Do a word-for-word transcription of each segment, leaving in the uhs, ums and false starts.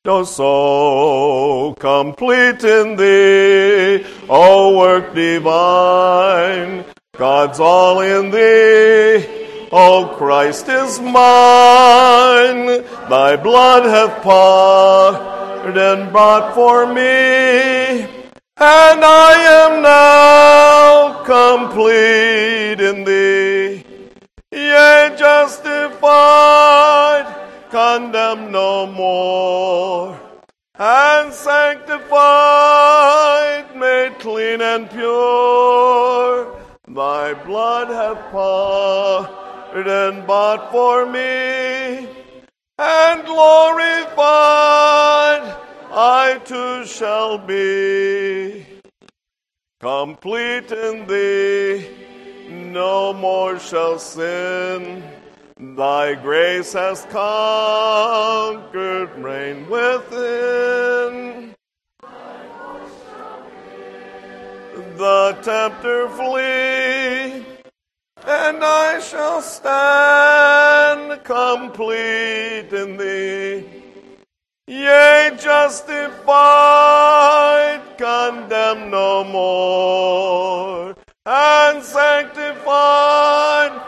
No so complete in thee, O work divine. God's all in thee, O Christ is mine. Thy blood hath pardon brought for me, and I am now complete in thee. Yea, justified, condemned no more, and sanctified, made clean and pure. Thy blood hath pardon bought for me, and glorified I too shall be. Complete in thee, no more shall sin. Thy grace has conquered, reign within. The tempter flee, and I shall stand complete in thee. Yea, justified, condemned no more, and sanctified.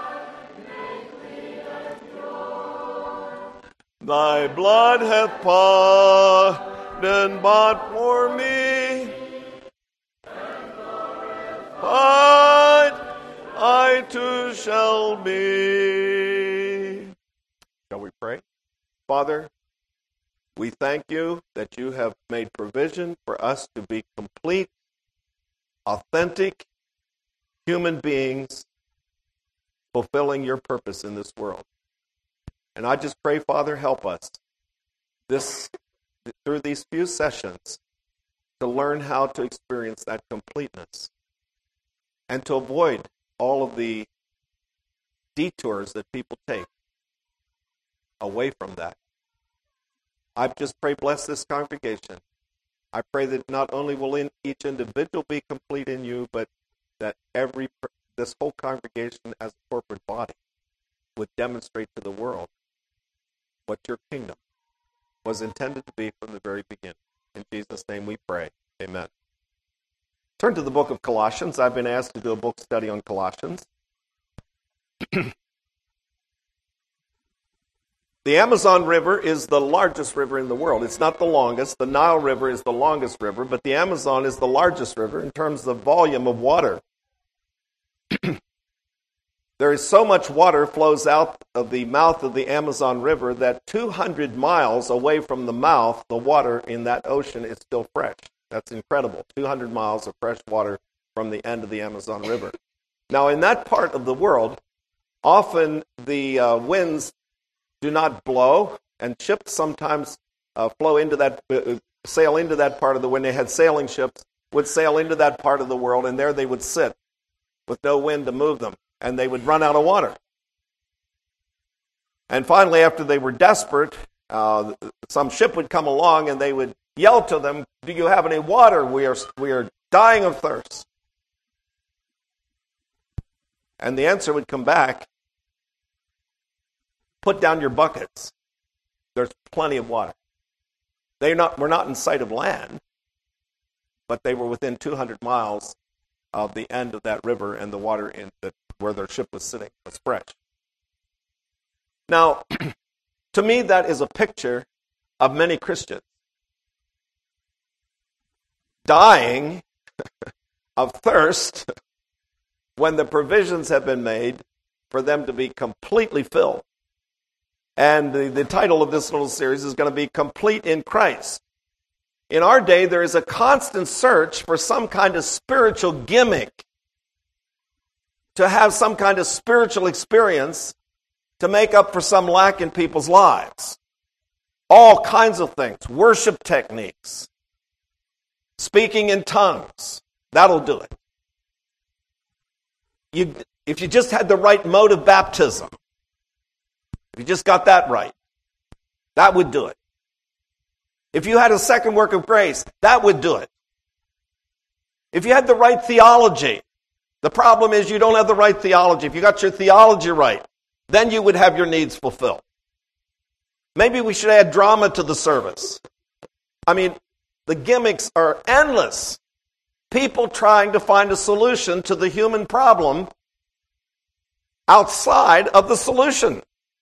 Thy blood hath pardon bought for me, but I too shall be. Shall we pray? Father, we thank you that you have made provision for us to be complete, authentic human beings fulfilling your purpose in this world. And I just pray, Father, help us this through these few sessions to learn how to experience that completeness and to avoid all of the detours that people take away from that. I just pray, bless this congregation. I pray that not only will in each individual be complete in you, but that every this whole congregation as a corporate body would demonstrate to the world what your kingdom was intended to be from the very beginning. In Jesus' name we pray. Amen. Turn to the book of Colossians. I've been asked to do a book study on Colossians. The Amazon River is the largest river in the world. It's not the longest. The Nile River is the longest river, but the Amazon is the largest river in terms of volume of water. There is so much water flows out of the mouth of the Amazon River that two hundred miles away from the mouth, the water in that ocean is still fresh. That's incredible. two hundred miles of fresh water from the end of the Amazon River. Now, in that part of the world, often the uh, winds do not blow, and ships sometimes uh, flow into that, uh, sail into that part of the, when they had sailing ships, would sail into that part of the world, and there they would sit with no wind to move them, and they would run out of water. And finally, after they were desperate, uh, some ship would come along, and they would yell to them, "Do you have any water? We are, we are dying of thirst." And the answer would come back, "Put down your buckets. There's plenty of water." They not were not in sight of land, but they were within two hundred miles of the end of that river, and the water in the, where their ship was sitting was fresh. Now, to me, that is a picture of many Christians dying of thirst when the provisions have been made for them to be completely filled. And the, the title of this little series is going to be Complete in Christ. In our day, there is a constant search for some kind of spiritual gimmick, to have some kind of spiritual experience to make up for some lack in people's lives. All kinds of things. Worship techniques. Speaking in tongues. That'll do it. You, if you just had the right mode of baptism, if you just got that right, that would do it. If you had a second work of grace, that would do it. If you had the right theology, the problem is you don't have the right theology. If you got your theology right, then you would have your needs fulfilled. Maybe we should add drama to the service. I mean, the gimmicks are endless. People trying to find a solution to the human problem outside of the solution.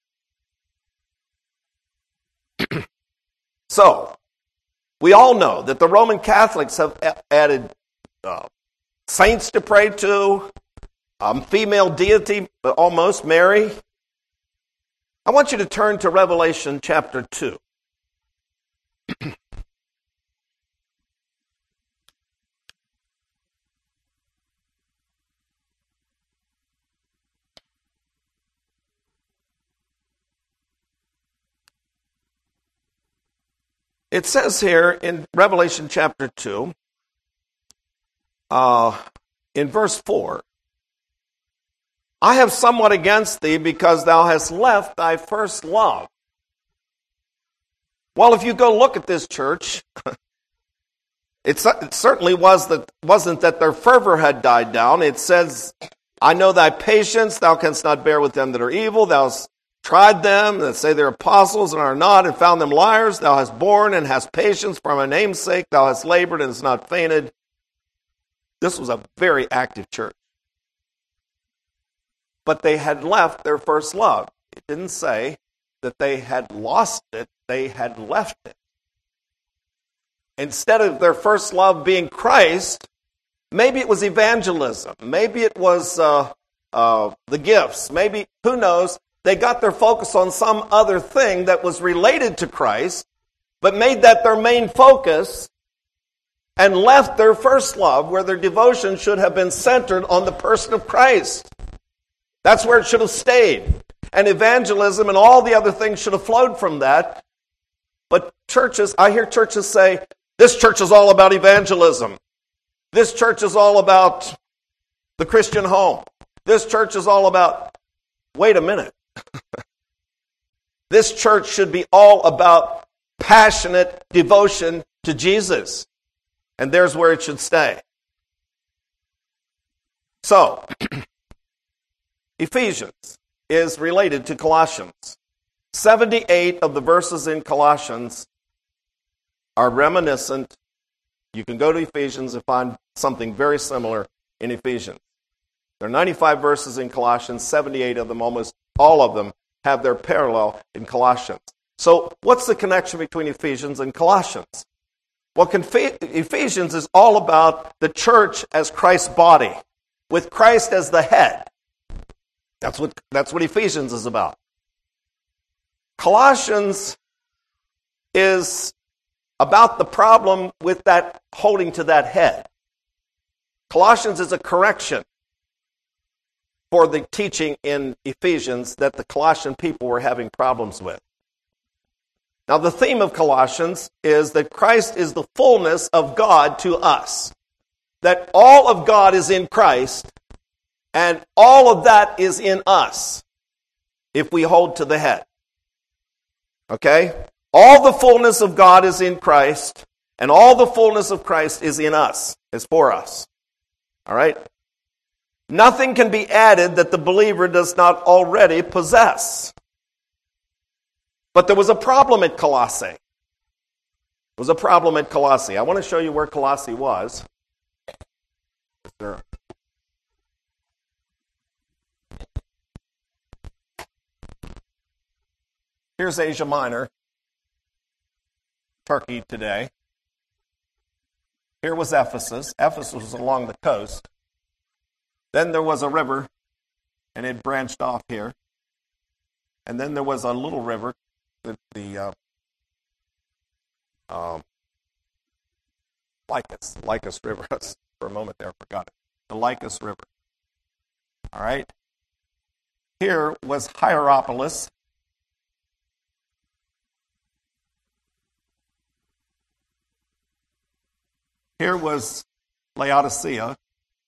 So, we all know that the Roman Catholics have added uh, saints to pray to, um, female deity, but almost Mary. I want you to turn to Revelation chapter two. It says here in Revelation chapter two, uh, in verse four, I have somewhat against thee because thou hast left thy first love. Well, if you go look at this church, it certainly was that, wasn't that their fervor had died down. It says, I know thy patience, thou canst not bear with them that are evil, thou hast tried them that say they're apostles and are not, and found them liars. Thou hast borne and hast patience for my name's sake. Thou hast labored and hast not fainted. This was a very active church. But they had left their first love. It didn't say that they had lost it. They had left it. Instead of their first love being Christ, maybe it was evangelism. Maybe it was uh, uh, the gifts. Maybe, who knows? They got their focus on some other thing that was related to Christ, but made that their main focus and left their first love, where their devotion should have been centered on the person of Christ. That's where it should have stayed. And evangelism and all the other things should have flowed from that. But churches, I hear churches say, this church is all about evangelism. This church is all about the Christian home. This church is all about, wait a minute. This church should be all about passionate devotion to Jesus. And there's where it should stay. So, Ephesians is related to Colossians. seventy-eight of the verses in Colossians are reminiscent. You can go to Ephesians and find something very similar in Ephesians. There are ninety-five verses in Colossians, seventy-eight of them, almost all of them, have their parallel in Colossians. So what's the connection between Ephesians and Colossians? Well, Ephesians is all about the church as Christ's body, with Christ as the head. That's what, that's what Ephesians is about. Colossians is about the problem with that holding to that head. Colossians is a correction for the teaching in Ephesians that the Colossian people were having problems with. Now, the theme of Colossians is that Christ is the fullness of God to us. That all of God is in Christ, and all of that is in us if we hold to the head. Okay? All the fullness of God is in Christ, and all the fullness of Christ is in us, is for us. All right? Nothing can be added that the believer does not already possess. But there was a problem at Colossae. There was a problem at Colossae. I want to show you where Colossae was. Here's Asia Minor, Turkey today. Here was Ephesus. Ephesus was along the coast. Then there was a river, and it branched off here. And then there was a little river, the, the uh, um, Lycus, Lycus River. For a moment there, I forgot it. The Lycus River. All right. Here was Hierapolis. Here was Laodicea.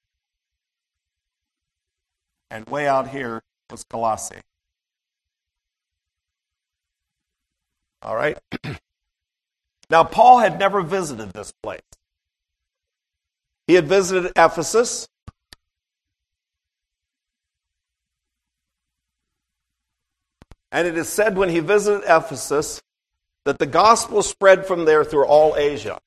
And way out here was Colossae. All right? Now, Paul had never visited this place. He had visited Ephesus. And it is said when he visited Ephesus that the gospel spread from there through all Asia.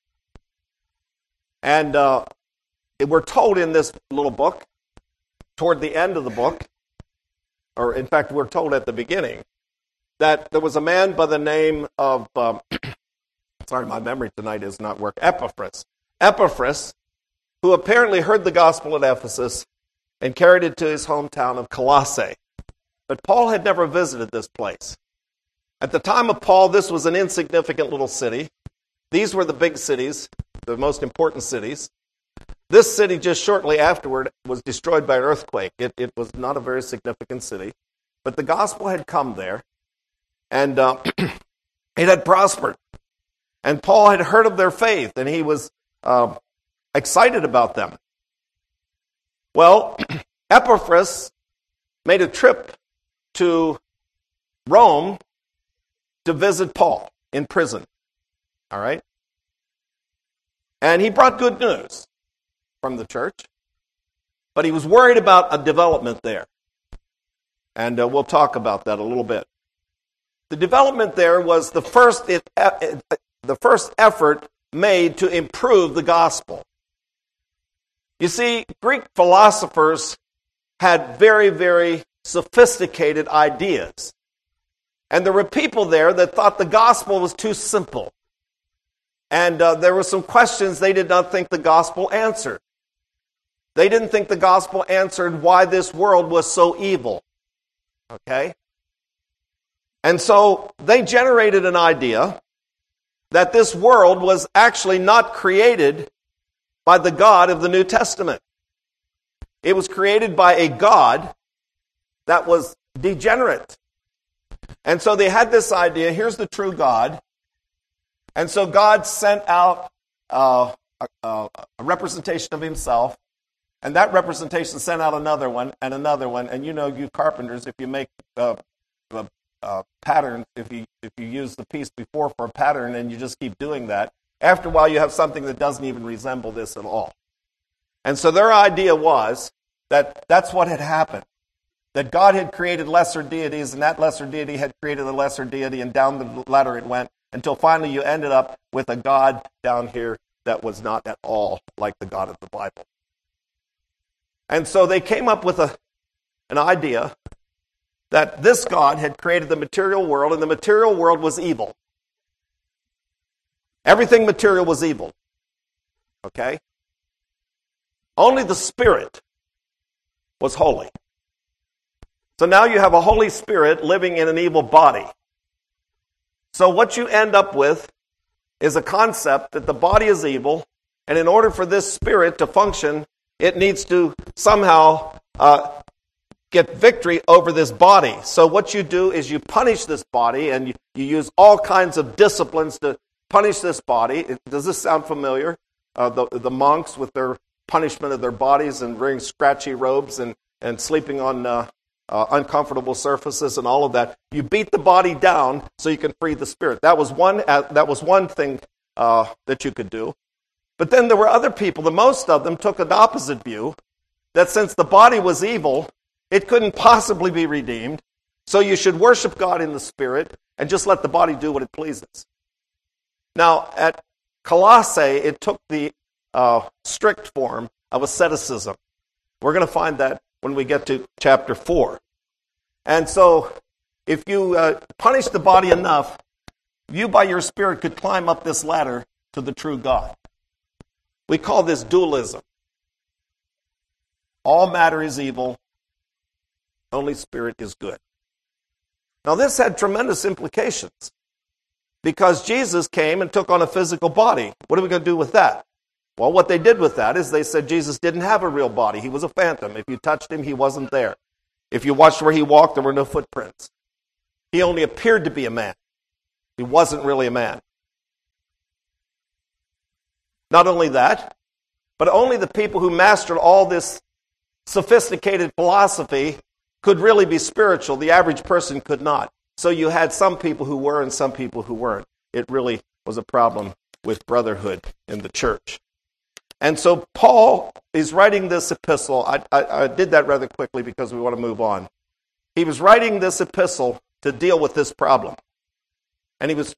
And uh, we're told in this little book, toward the end of the book, or in fact we're told at the beginning, that there was a man by the name of, um, sorry, my memory tonight is not working, Epaphras. Epaphras, who apparently heard the gospel at Ephesus and carried it to his hometown of Colossae. But Paul had never visited this place. At the time of Paul, this was an insignificant little city. These were the big cities, the most important cities. This city, just shortly afterward, was destroyed by an earthquake. It, it was not a very significant city. But the gospel had come there, and uh, it had prospered. And Paul had heard of their faith, and he was uh, excited about them. Well, Epaphras made a trip to Rome to visit Paul in prison. All right? And he brought good news from the church, but he was worried about a development there. And uh, we'll talk about that a little bit. The development there was the first, it, uh, the first effort made to improve the gospel. You see, Greek philosophers had very, very sophisticated ideas. And there were people there that thought the gospel was too simple. And uh, there were some questions they did not think the gospel answered. They didn't think the gospel answered why this world was so evil. Okay? And so they generated an idea that this world was actually not created by the God of the New Testament. It was created by a God that was degenerate. And so they had this idea, here's the true God. And so God sent out uh, a, a representation of himself, and that representation sent out another one, and another one. And you know, you carpenters, if you make uh, a, a pattern, if you if you use the piece before for a pattern and you just keep doing that, after a while you have something that doesn't even resemble this at all. And so their idea was that that's what had happened. That God had created lesser deities, and that lesser deity had created a lesser deity, and down the ladder it went, until finally you ended up with a God down here that was not at all like the God of the Bible. And so they came up with a, an idea that this God had created the material world, and the material world was evil. Everything material was evil. Okay? Only the Spirit was holy. So now you have a Holy Spirit living in an evil body. So what you end up with is a concept that the body is evil, and in order for this spirit to function, it needs to somehow uh, get victory over this body. So what you do is you punish this body, and you, you use all kinds of disciplines to punish this body. Does this sound familiar? Uh, the, the monks with their punishment of their bodies and wearing scratchy robes and, and sleeping on uh, uh, uncomfortable surfaces and all of that. You beat the body down so you can free the spirit. That was one, uh, that was one thing uh, that you could do. But then there were other people, the most of them took an opposite view, that since the body was evil, it couldn't possibly be redeemed, so you should worship God in the spirit and just let the body do what it pleases. Now, at Colossae, it took the uh, strict form of asceticism. We're going to find that when we get to chapter four. And so, if you uh, punish the body enough, you by your spirit could climb up this ladder to the true God. We call this dualism. All matter is evil, only spirit is good. Now this had tremendous implications, because Jesus came and took on a physical body. What are we going to do with that? Well, what they did with that is they said Jesus didn't have a real body. He was a phantom. If you touched him, he wasn't there. If you watched where he walked, there were no footprints. He only appeared to be a man. He wasn't really a man. Not only that, but only the people who mastered all this sophisticated philosophy could really be spiritual. The average person could not. So you had some people who were and some people who weren't. It really was a problem with brotherhood in the church. And so Paul is writing this epistle. I, I, I did that rather quickly because we want to move on. He was writing this epistle to deal with this problem. And he was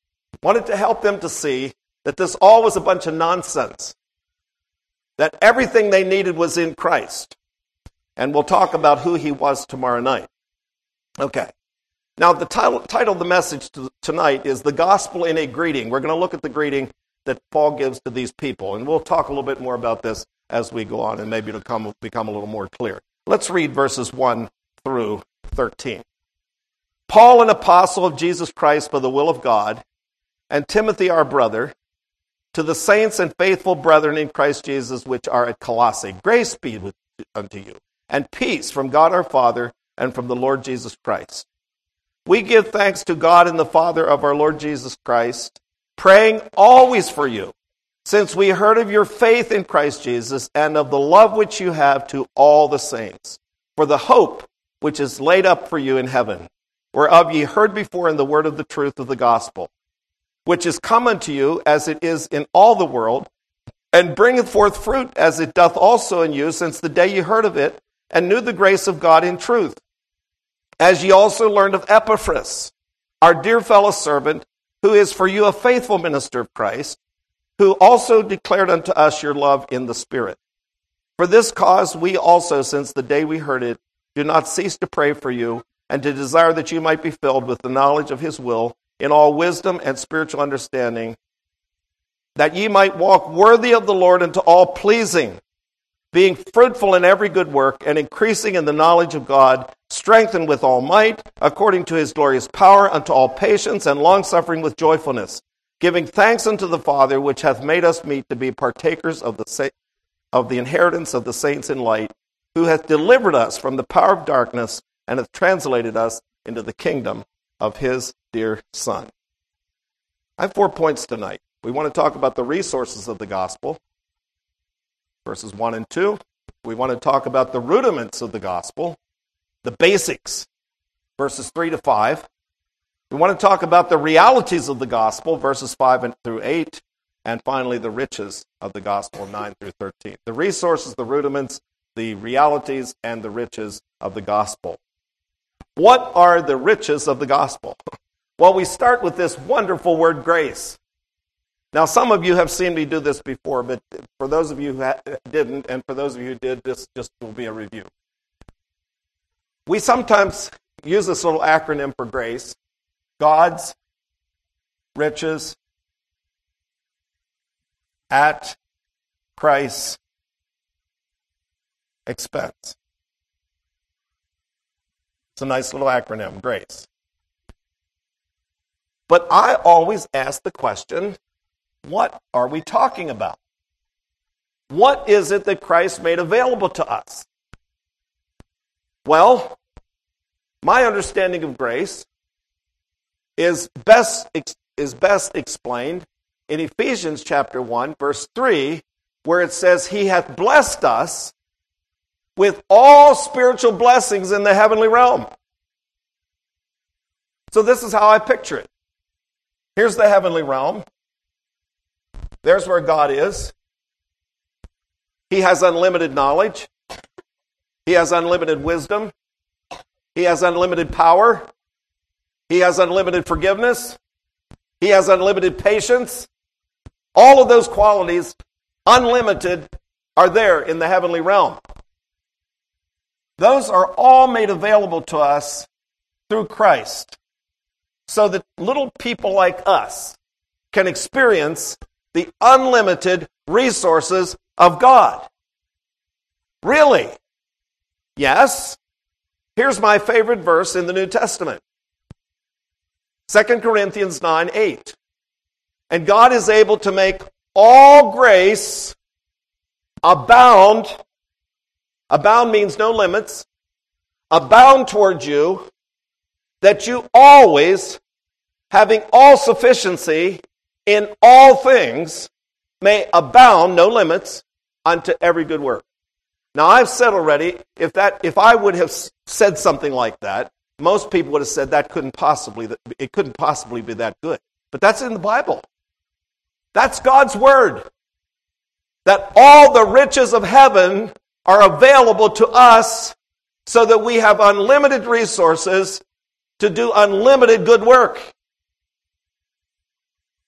Wanted to help them to see that this all was a bunch of nonsense. That everything they needed was in Christ. And we'll talk about who he was tomorrow night. Okay. Now, the title, title of the message to, tonight is The Gospel in a Greeting. We're going to look at the greeting that Paul gives to these people. And we'll talk a little bit more about this as we go on, and maybe it'll come, become a little more clear. Let's read verses one through thirteen. Paul, an apostle of Jesus Christ by the will of God, and Timothy, our brother, to the saints and faithful brethren in Christ Jesus which are at Colossae, grace be with, unto you, and peace from God our Father and from the Lord Jesus Christ. We give thanks to God and the Father of our Lord Jesus Christ, praying always for you, since we heard of your faith in Christ Jesus and of the love which you have to all the saints, for the hope which is laid up for you in heaven, whereof ye heard before in the word of the truth of the gospel, which is come unto you as it is in all the world, and bringeth forth fruit as it doth also in you, since the day ye heard of it, and knew the grace of God in truth. As ye also learned of Epaphras, our dear fellow servant, who is for you a faithful minister of Christ, who also declared unto us your love in the Spirit. For this cause we also, since the day we heard it, do not cease to pray for you, and to desire that you might be filled with the knowledge of his will, in all wisdom and spiritual understanding, that ye might walk worthy of the Lord unto all pleasing, being fruitful in every good work, and increasing in the knowledge of God, strengthened with all might, according to his glorious power, unto all patience and longsuffering with joyfulness, giving thanks unto the Father, which hath made us meet to be partakers of the sa- of the inheritance of the saints in light, who hath delivered us from the power of darkness, and hath translated us into the kingdom of his dear Son. I have four points tonight. We want to talk about the resources of the gospel, verses one and two. We want to talk about the rudiments of the gospel, the basics, verses three to five. We want to talk about the realities of the gospel, verses five through eight. And finally, the riches of the gospel, nine through thirteen. The resources, the rudiments, the realities, and the riches of the gospel. What are the riches of the gospel? Well, we start with this wonderful word, grace. Now, some of you have seen me do this before, but for those of you who didn't, and for those of you who did, this just will be a review. We sometimes use this little acronym for grace: God's riches at Christ's expense. It's a nice little acronym, GRACE. But I always ask the question, what are we talking about? What is it that Christ made available to us? Well, my understanding of grace is best is best explained in Ephesians chapter one, verse three, where it says, He hath blessed us with all spiritual blessings in the heavenly realm. So this is how I picture it. Here's the heavenly realm. There's where God is. He has unlimited knowledge. He has unlimited wisdom. He has unlimited power. He has unlimited forgiveness. He has unlimited patience. All of those qualities, unlimited, are there in the heavenly realm. Those are all made available to us through Christ, so that little people like us can experience the unlimited resources of God. Really? Yes. Here's my favorite verse in the New Testament. Second Corinthians nine eight. And God is able to make all grace abound. Abound means no limits. Abound toward you, that you always, having all sufficiency in all things, may abound, no limits, unto every good work. Now, I've said already, if that, if I would have said something like that, most people would have said that couldn't possibly, it couldn't possibly be that good. But that's in the Bible. That's God's word. That all the riches of heaven are available to us so that we have unlimited resources to do unlimited good work.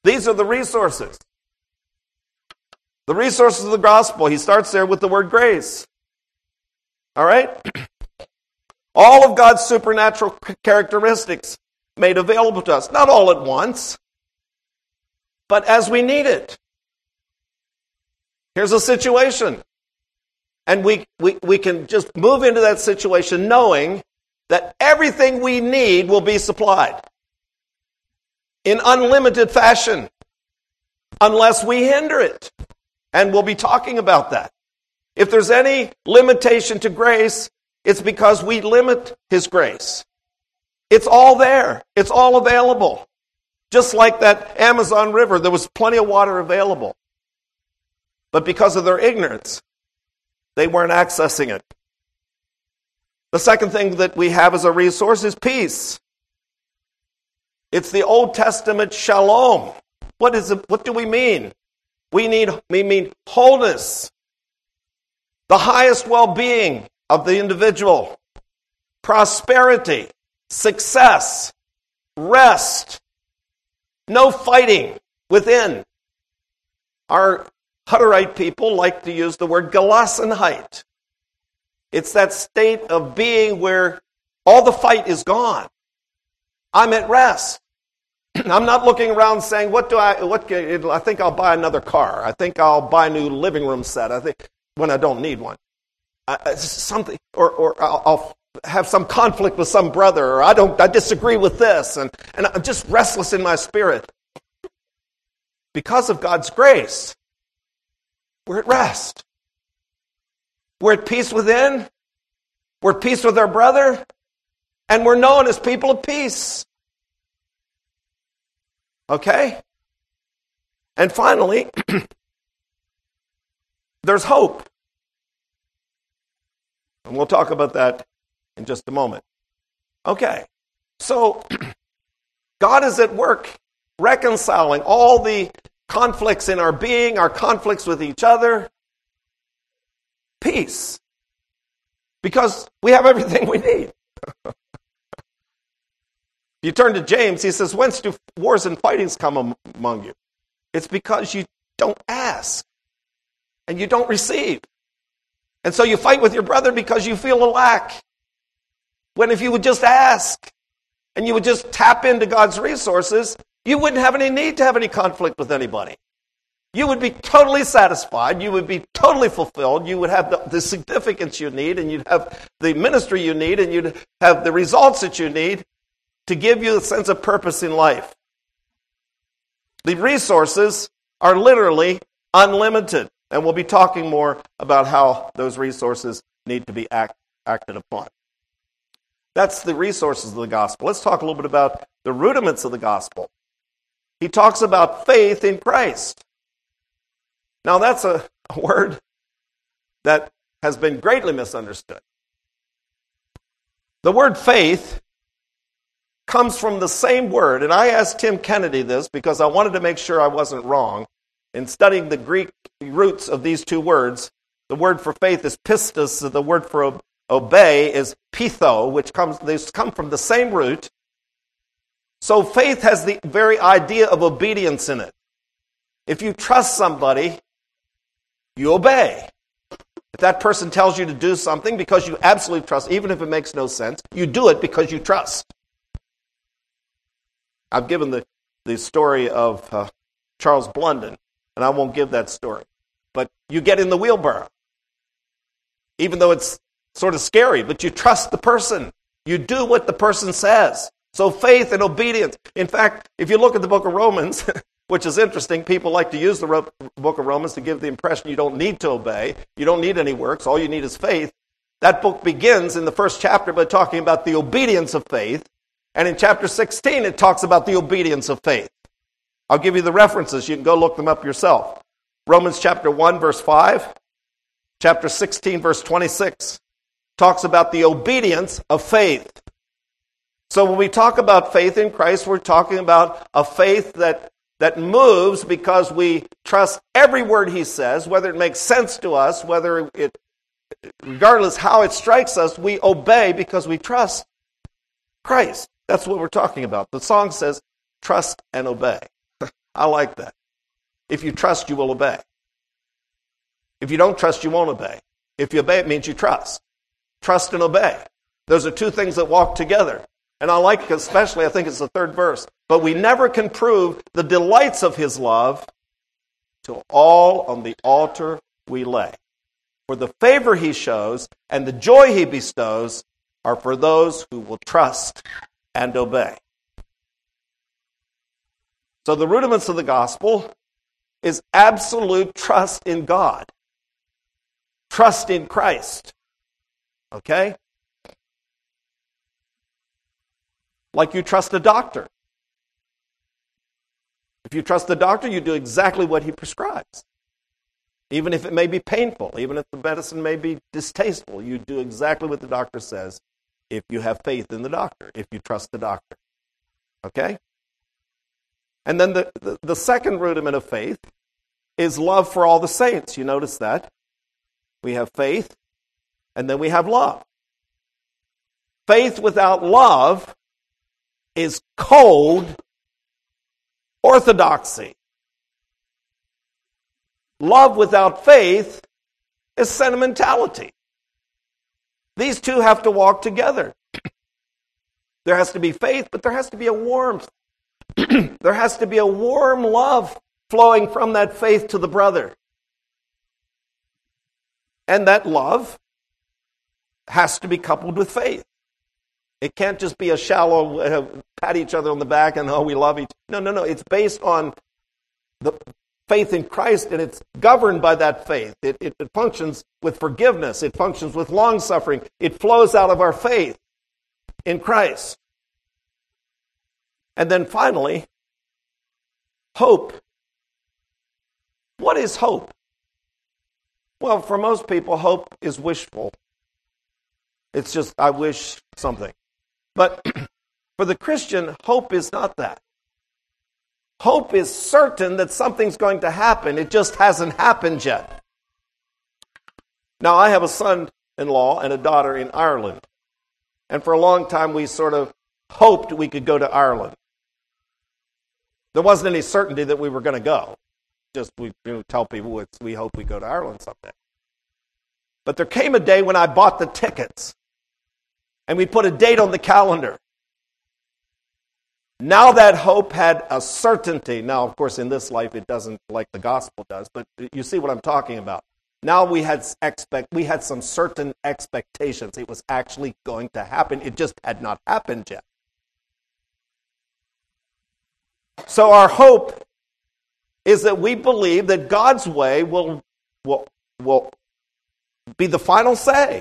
These are the resources. The resources of the gospel. He starts there with the word grace. All right? All of God's supernatural characteristics made available to us. Not all at once, but as we need it. Here's a situation. And we, we, we can just move into that situation knowing that everything we need will be supplied in unlimited fashion unless we hinder it. And we'll be talking about that. If there's any limitation to grace, it's because we limit His grace. It's all there. It's all available. Just like that Amazon River, there was plenty of water available. But because of their ignorance, they weren't accessing it. The second thing that we have as a resource is peace. It's the Old Testament shalom. What is it? What do we mean? We need we mean wholeness, the highest well-being of the individual, prosperity, success, rest, no fighting within. Our Hutterite people like to use the word Gelassenheit. It's that state of being where all the fight is gone. I'm at rest. I'm not looking around saying, "What do I? What? I think I'll buy another car. I think I'll buy a new living room set. I think when I don't need one, I, something, or or I'll, I'll have some conflict with some brother, or I don't. I disagree with this, and and I'm just restless in my spirit." Because of God's grace, we're at rest. We're at peace within. We're at peace with our brother, and we're known as people of peace. Okay? And finally, there's hope. And we'll talk about that in just a moment. Okay. So, God is at work reconciling all the conflicts in our being, our conflicts with each other. Peace. Because we have everything we need. You turn to James, he says, "Whence do wars and fightings come among you? It's because you don't ask and you don't receive. And so you fight with your brother because you feel a lack. When if you would just ask and you would just tap into God's resources, you wouldn't have any need to have any conflict with anybody. You would be totally satisfied. You would be totally fulfilled. You would have the, the significance you need, and you'd have the ministry you need, and you'd have the results that you need to give you a sense of purpose in life. The resources are literally unlimited, and we'll be talking more about how those resources need to be act, acted upon. That's the resources of the gospel. Let's talk a little bit about the rudiments of the gospel. He talks about faith in Christ. Now that's a, a word that has been greatly misunderstood. The word faith comes from the same word, and I asked Tim Kennedy this because I wanted to make sure I wasn't wrong. In studying the Greek roots of these two words, the word for faith is pistis, the word for obey is pitho, which comes, they come from the same root. So faith has the very idea of obedience in it. If you trust somebody, you obey. If that person tells you to do something because you absolutely trust, even if it makes no sense, you do it because you trust. I've given the, the story of uh, Charles Blunden, and I won't give that story. But you get in the wheelbarrow, even though it's sort of scary, but you trust the person. You do what the person says. So faith and obedience. In fact, if you look at the book of Romans, which is interesting, people like to use the ro- book of Romans to give the impression you don't need to obey, you don't need any works, all you need is faith. That book begins in the first chapter by talking about the obedience of faith. And in chapter sixteen, it talks about the obedience of faith. I'll give you the references. You can go look them up yourself. Romans chapter one, verse five. Chapter sixteen, verse twenty-six. Talks about the obedience of faith. So when we talk about faith in Christ, we're talking about a faith that, that moves because we trust every word He says, whether it makes sense to us, whether it, regardless how it strikes us, we obey because we trust Christ. That's what we're talking about. The song says, trust and obey. I like that. If you trust, you will obey. If you don't trust, you won't obey. If you obey, it means you trust. Trust and obey. Those are two things that walk together. And I like, especially, I think it's the third verse. But we never can prove the delights of his love till all on the altar we lay. For the favor he shows and the joy he bestows are for those who will trust and obey. So the rudiments of the gospel is absolute trust in God. Trust in Christ. Okay? Like you trust a doctor. If you trust the doctor, you do exactly what he prescribes. Even if it may be painful, even if the medicine may be distasteful, you do exactly what the doctor says if you have faith in the doctor, if you trust the doctor. Okay? And then the, the, the second rudiment of faith is love for all the saints. You notice that? We have faith, and then we have love. Faith without love is cold orthodoxy. Love without faith is sentimentality. These two have to walk together. There has to be faith, but there has to be a warmth. There has to be a warm love flowing from that faith to the brother. And that love has to be coupled with faith. It can't just be a shallow uh, pat each other on the back and, oh, we love each other. No, no, no. It's based on the faith in Christ, and it's governed by that faith. It, it, it functions with forgiveness. It functions with long-suffering. It flows out of our faith in Christ. And then finally, hope. What is hope? Well, for most people, hope is wishful. It's just, I wish something. But for the Christian, hope is not that. Hope is certain that something's going to happen. It just hasn't happened yet. Now, I have a son-in-law and a daughter in Ireland. And for a long time, we sort of hoped we could go to Ireland. There wasn't any certainty that we were going to go. Just we you know, tell people it's, we hope we go to Ireland someday. But there came a day when I bought the tickets. And we put a date on the calendar. Now that hope had a certainty. Now, of course, in this life it doesn't like the gospel does, but you see what I'm talking about. Now we had expect we had some certain expectations. It was actually going to happen. It just had not happened yet. So our hope is that we believe that God's way will will will be the final say.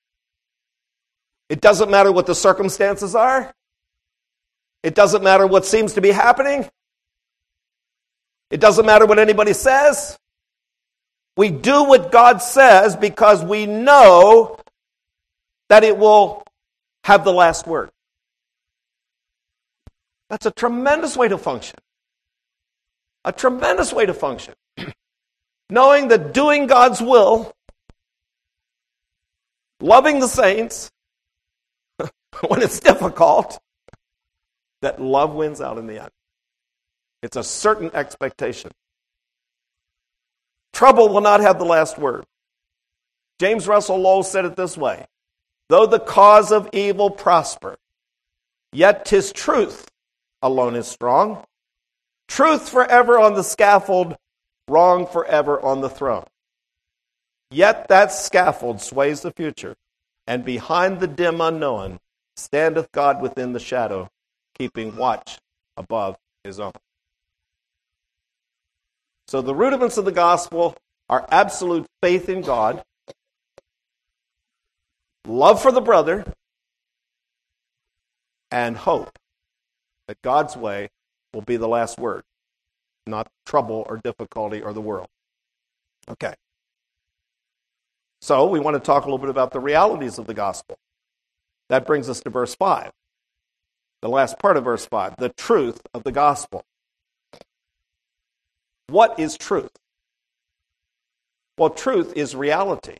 It doesn't matter what the circumstances are. It doesn't matter what seems to be happening. It doesn't matter what anybody says. We do what God says because we know that it will have the last word. That's a tremendous way to function. A tremendous way to function. Knowing that doing God's will, loving the saints, when it's difficult, that love wins out in the end. It's a certain expectation. Trouble will not have the last word. James Russell Lowell said it this way: though the cause of evil prosper, yet 'tis truth alone is strong. Truth forever on the scaffold, wrong forever on the throne. Yet that scaffold sways the future, and behind the dim unknown standeth God within the shadow, keeping watch above his own. So the rudiments of the gospel are absolute faith in God, love for the brother, and hope that God's way will be the last word, not trouble or difficulty or the world. Okay. So we want to talk a little bit about the realities of the gospel. That brings us to verse five. The last part of verse five, the truth of the gospel. What is truth? Well, truth is reality.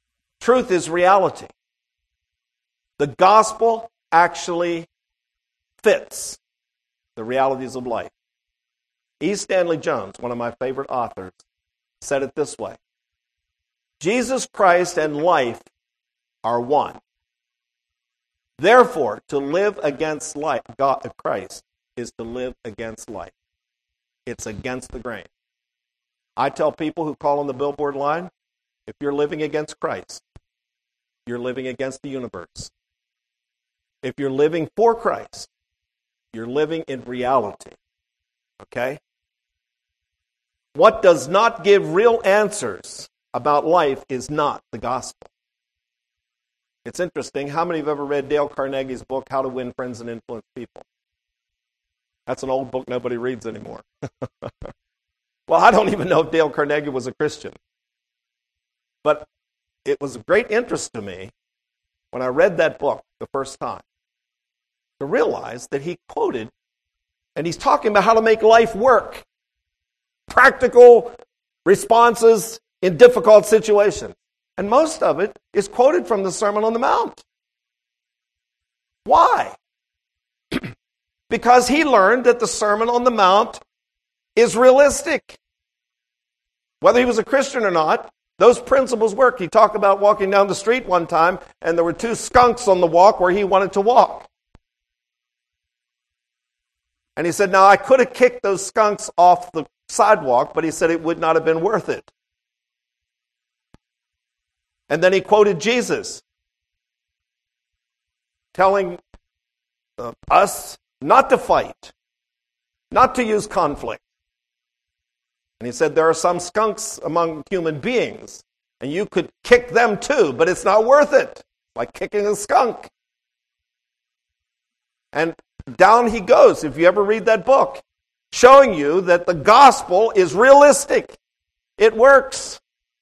Truth is reality. The gospel actually fits the realities of life. E. Stanley Jones, one of my favorite authors, said it this way: Jesus Christ and life are one. Therefore, to live against life, God, Christ is to live against life. It's against the grain. I tell people who call on the billboard line, if you're living against Christ, you're living against the universe. If you're living for Christ, you're living in reality. Okay? What does not give real answers about life is not the gospel. It's interesting. How many have ever read Dale Carnegie's book, How to Win Friends and Influence People? That's an old book nobody reads anymore. Well, I don't even know if Dale Carnegie was a Christian. But it was of great interest to me when I read that book the first time to realize that he quoted, and he's talking about how to make life work. Practical responses in difficult situations. And most of it is quoted from the Sermon on the Mount. Why? Because he learned that the Sermon on the Mount is realistic. Whether he was a Christian or not, those principles work. He talked about walking down the street one time, and there were two skunks on the walk where he wanted to walk. And he said, now I could have kicked those skunks off the sidewalk, but he said it would not have been worth it. And then he quoted Jesus, telling uh, us not to fight, not to use conflict. And he said there are some skunks among human beings, and you could kick them too, but it's not worth it. Like kicking a skunk. And down he goes, if you ever read that book, showing you that the gospel is realistic. It works.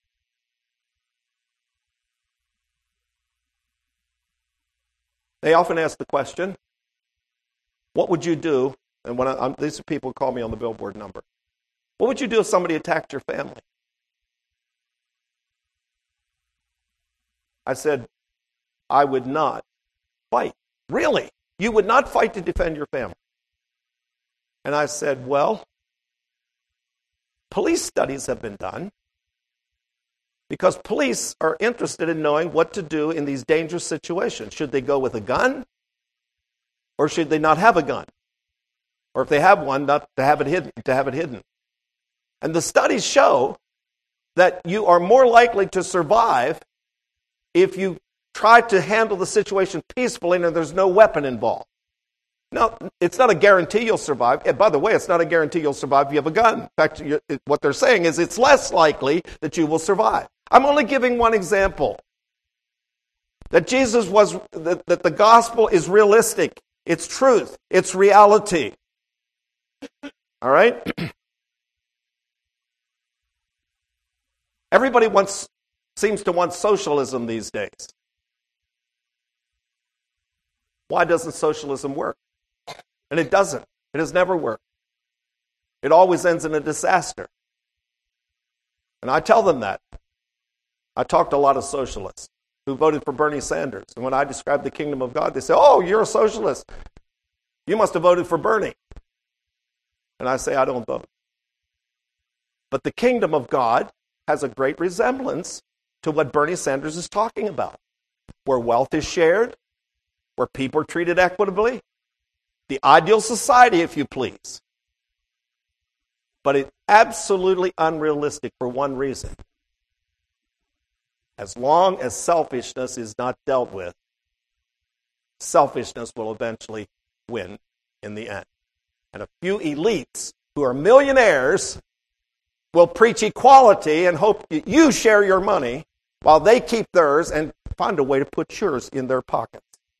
They often ask the question, what would you do? And when I, I'm, these are people who call me on the billboard number. What would you do if somebody attacked your family? I said, I would not fight. Really? You would not fight to defend your family? And I said, well, police studies have been done because police are interested in knowing what to do in these dangerous situations. Should they go with a gun? Or should they not have a gun? Or if they have one, not to have it hidden, to have it hidden. And the studies show that you are more likely to survive if you try to handle the situation peacefully and there's no weapon involved. Now, it's not a guarantee you'll survive. And by the way, it's not a guarantee you'll survive if you have a gun. In fact, what they're saying is it's less likely that you will survive. I'm only giving one example. That Jesus was, that, that the gospel is realistic. It's truth. It's reality. All right? Everybody wants, seems to want socialism these days. Why doesn't socialism work? And it doesn't. It has never worked. It always ends in a disaster. And I tell them that. I talk to a lot of socialists who voted for Bernie Sanders. And when I describe the kingdom of God, they say, oh, you're a socialist. You must have voted for Bernie. And I say, I don't vote. But the kingdom of God has a great resemblance to what Bernie Sanders is talking about, where wealth is shared, where people are treated equitably, the ideal society, if you please. But it's absolutely unrealistic for one reason. As long as selfishness is not dealt with, selfishness will eventually win in the end. And a few elites who are millionaires will preach equality and hope you share your money while they keep theirs and find a way to put yours in their pockets.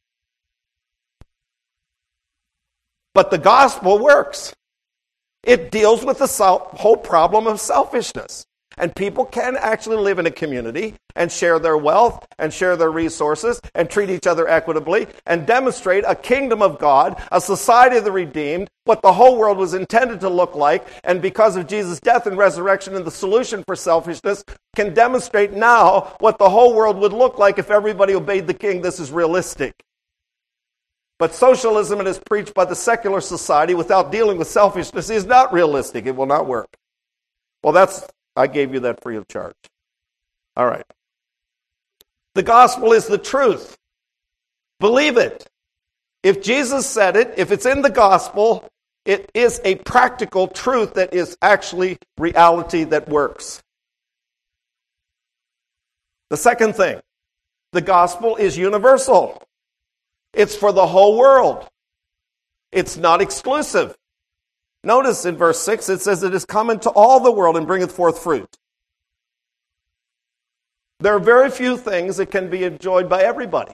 But the gospel works. It deals with the whole problem of selfishness. And people can actually live in a community and share their wealth and share their resources and treat each other equitably and demonstrate a kingdom of God, a society of the redeemed, what the whole world was intended to look like, and because of Jesus' death and resurrection and the solution for selfishness, can demonstrate now what the whole world would look like if everybody obeyed the king. This is realistic. But socialism that is preached by the secular society without dealing with selfishness is not realistic. It will not work. Well, that's, I gave you that free of charge. All right. The gospel is the truth. Believe it. If Jesus said it, if it's in the gospel, it is a practical truth that is actually reality that works. The second thing, the gospel is universal. It's for the whole world. It's not exclusive. Notice in verse six, it says, it is come into all the world and bringeth forth fruit. There are very few things that can be enjoyed by everybody.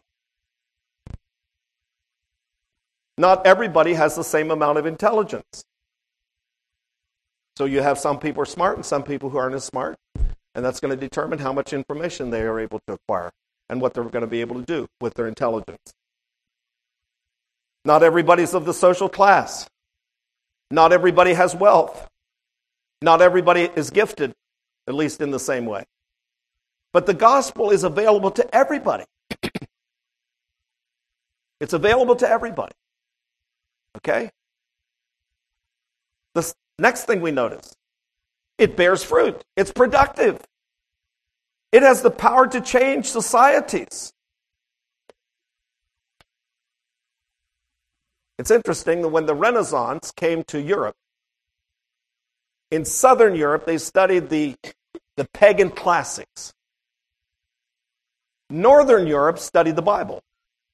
Not everybody has the same amount of intelligence. So you have some people who are smart and some people who aren't as smart. And that's going to determine how much information they are able to acquire and what they're going to be able to do with their intelligence. Not everybody's of the social class. Not everybody has wealth. Not everybody is gifted, at least in the same way. But the gospel is available to everybody. It's available to everybody. Okay? The next thing we notice, it bears fruit. It's productive. It has the power to change societies. It's interesting that when the Renaissance came to Europe, in Southern Europe, they studied the, the pagan classics. Northern Europe studied the Bible.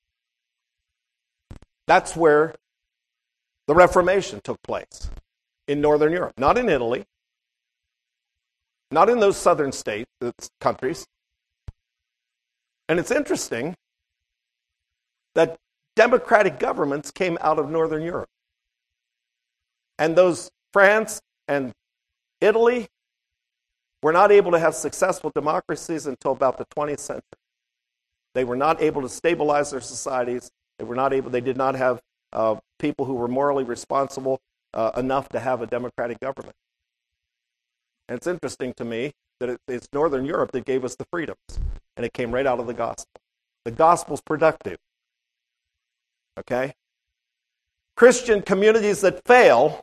That's where the Reformation took place, in Northern Europe. Not in Italy, not in those southern states, countries. And it's interesting that democratic governments came out of Northern Europe. And those France and Italy were not able to have successful democracies until about the twentieth century. They were not able to stabilize their societies. They were not able. They did not have uh, people who were morally responsible uh, enough to have a democratic government. And it's interesting to me that it, it's Northern Europe that gave us the freedoms, and it came right out of the gospel. The gospel's productive. Okay? Christian communities that fail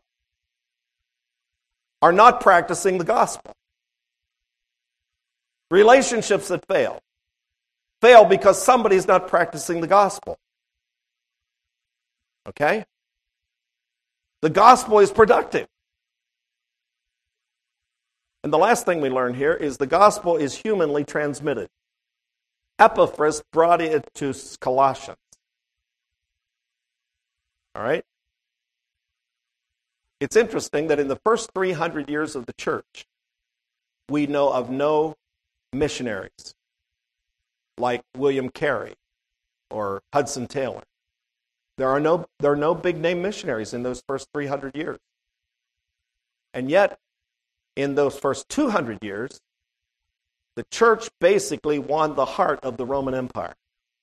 are not practicing the gospel. Relationships that fail fail because somebody's not practicing the gospel. Okay? The gospel is productive. And the last thing we learn here is the gospel is humanly transmitted. Epaphras brought it to Colossians. All right? It's interesting that in the first three hundred years of the church, we know of no missionaries like William Carey or Hudson Taylor. There are no, there are no big-name missionaries in those first three hundred years. And yet, in those first two hundred years, the church basically won the heart of the Roman Empire.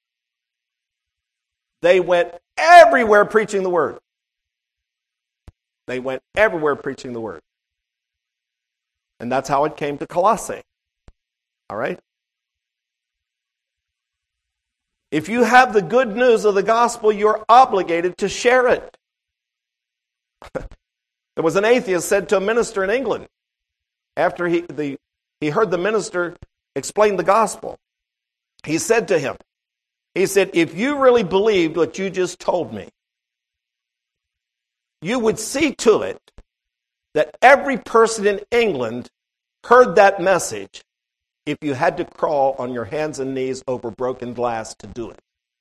They went everywhere preaching the word. They went everywhere preaching the word. And that's how it came to Colossae. All right? If you have the good news of the gospel, you're obligated to share it. There was an atheist said to a minister in England, after he, the, he heard the minister explain the gospel, he said to him, he said, if you really believed what you just told me, you would see to it that every person in England heard that message if you had to crawl on your hands and knees over broken glass to do it.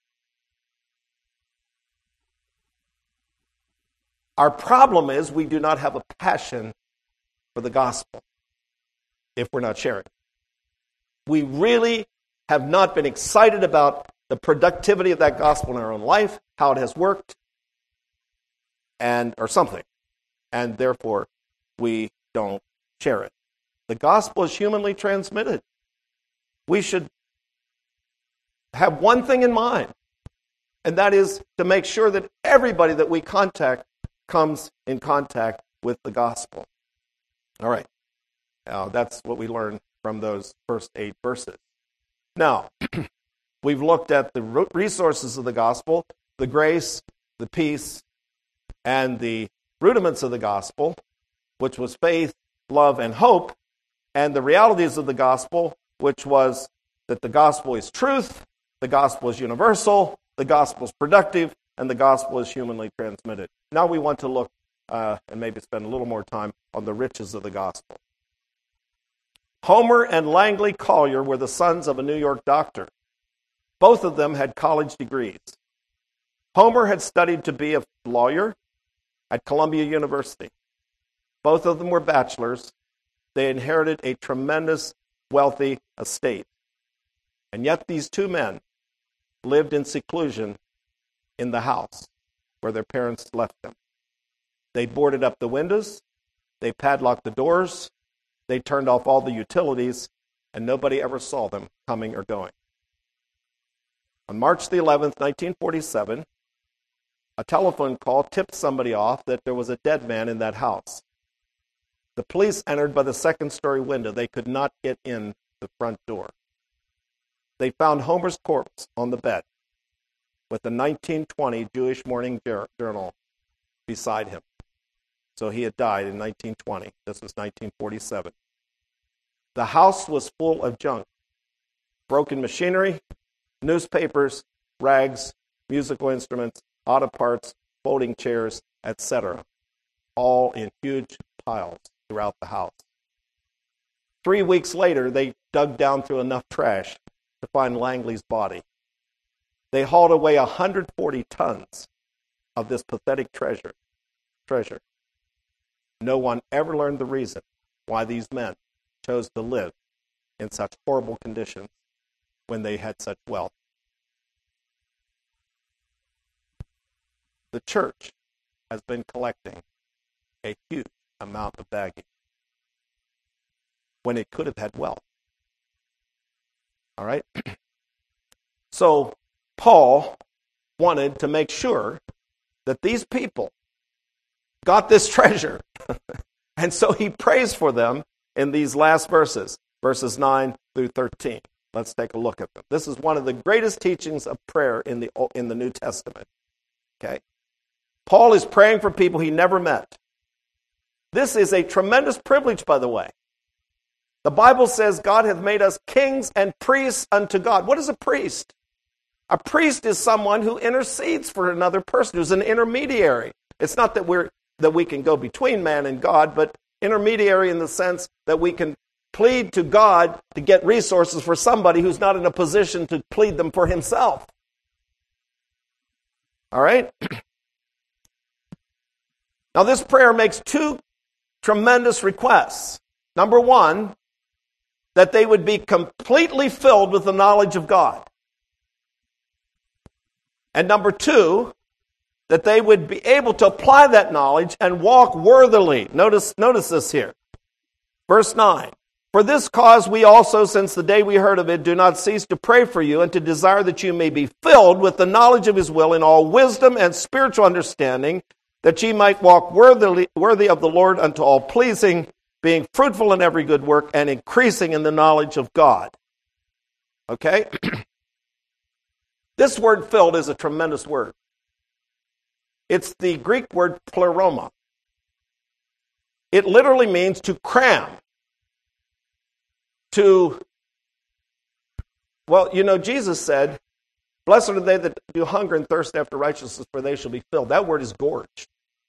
Our problem is we do not have a passion for the gospel if we're not sharing. We really have not been excited about the productivity of that gospel in our own life, how it has worked, and or something. And therefore, we don't share it. The gospel is humanly transmitted. We should have one thing in mind, and that is to make sure that everybody that we contact comes in contact with the gospel. All right. Now, that's what we learned from those first eight verses. Now, we've looked at the resources of the gospel, the grace, the peace, and the rudiments of the gospel, which was faith, love, and hope, and the realities of the gospel, which was that the gospel is truth, the gospel is universal, the gospel is productive, and the gospel is humanly transmitted. Now we want to look uh, and maybe spend a little more time on the riches of the gospel. Homer and Langley Collier were the sons of a New York doctor. Both of them had college degrees. Homer had studied to be a lawyer at Columbia University. Both of them were bachelors. They inherited a tremendous, wealthy estate. And yet these two men lived in seclusion in the house where their parents left them. They boarded up the windows, they padlocked the doors, they turned off all the utilities, and nobody ever saw them coming or going. On March the eleventh, nineteen forty-seven, a telephone call tipped somebody off that there was a dead man in that house. The police entered by the second-story window. They could not get in the front door. They found Homer's corpse on the bed with the nineteen twenty Jewish Morning Journal beside him. So he had died in nineteen twenty. This was nineteen forty-seven. The house was full of junk. Broken machinery, newspapers, rags, musical instruments, auto parts, folding chairs, et cetera, all in huge piles throughout the house. Three weeks later, they dug down through enough trash to find Langley's body. They hauled away one hundred forty tons of this pathetic treasure. treasure. No one ever learned the reason why these men chose to live in such horrible conditions when they had such wealth. The church has been collecting a huge amount of baggage when it could have had wealth. All right? So Paul wanted to make sure that these people got this treasure. And so he prays for them in these last verses, verses nine through thirteen. Let's take a look at them. This is one of the greatest teachings of prayer in the in the New Testament. Okay? Paul is praying for people he never met. This is a tremendous privilege, by the way. The Bible says God hath made us kings and priests unto God. What is a priest? A priest is someone who intercedes for another person, who's an intermediary. It's not that we're that we can go between man and God, but intermediary in the sense that we can plead to God to get resources for somebody who's not in a position to plead them for himself. All right? Now this prayer makes two tremendous requests. Number one, that they would be completely filled with the knowledge of God. And number two, that they would be able to apply that knowledge and walk worthily. Notice, notice this here. Verse nine. For this cause we also, since the day we heard of it, do not cease to pray for you and to desire that you may be filled with the knowledge of his will in all wisdom and spiritual understanding, that ye might walk worthily, worthy of the Lord unto all pleasing, being fruitful in every good work and increasing in the knowledge of God. Okay? This word filled is a tremendous word. It's the Greek word pleroma. It literally means to cram. To, well, you know, Jesus said, blessed are they that do hunger and thirst after righteousness, for they shall be filled. That word is gorge.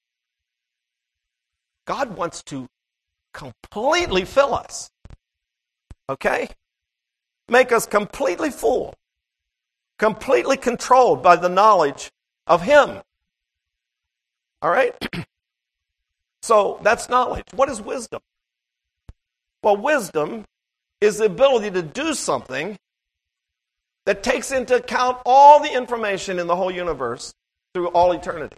God wants to completely fill us. Okay? Make us completely full. Completely controlled by the knowledge of him. All right? So that's knowledge. What is wisdom? Well, wisdom is the ability to do something that takes into account all the information in the whole universe through all eternity.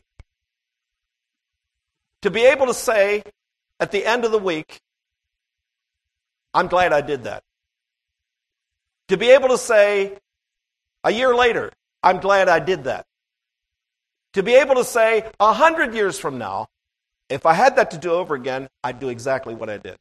To be able to say at the end of the week, I'm glad I did that. To be able to say a year later, I'm glad I did that. To be able to say a hundred years from now, if I had that to do over again, I'd do exactly what I did.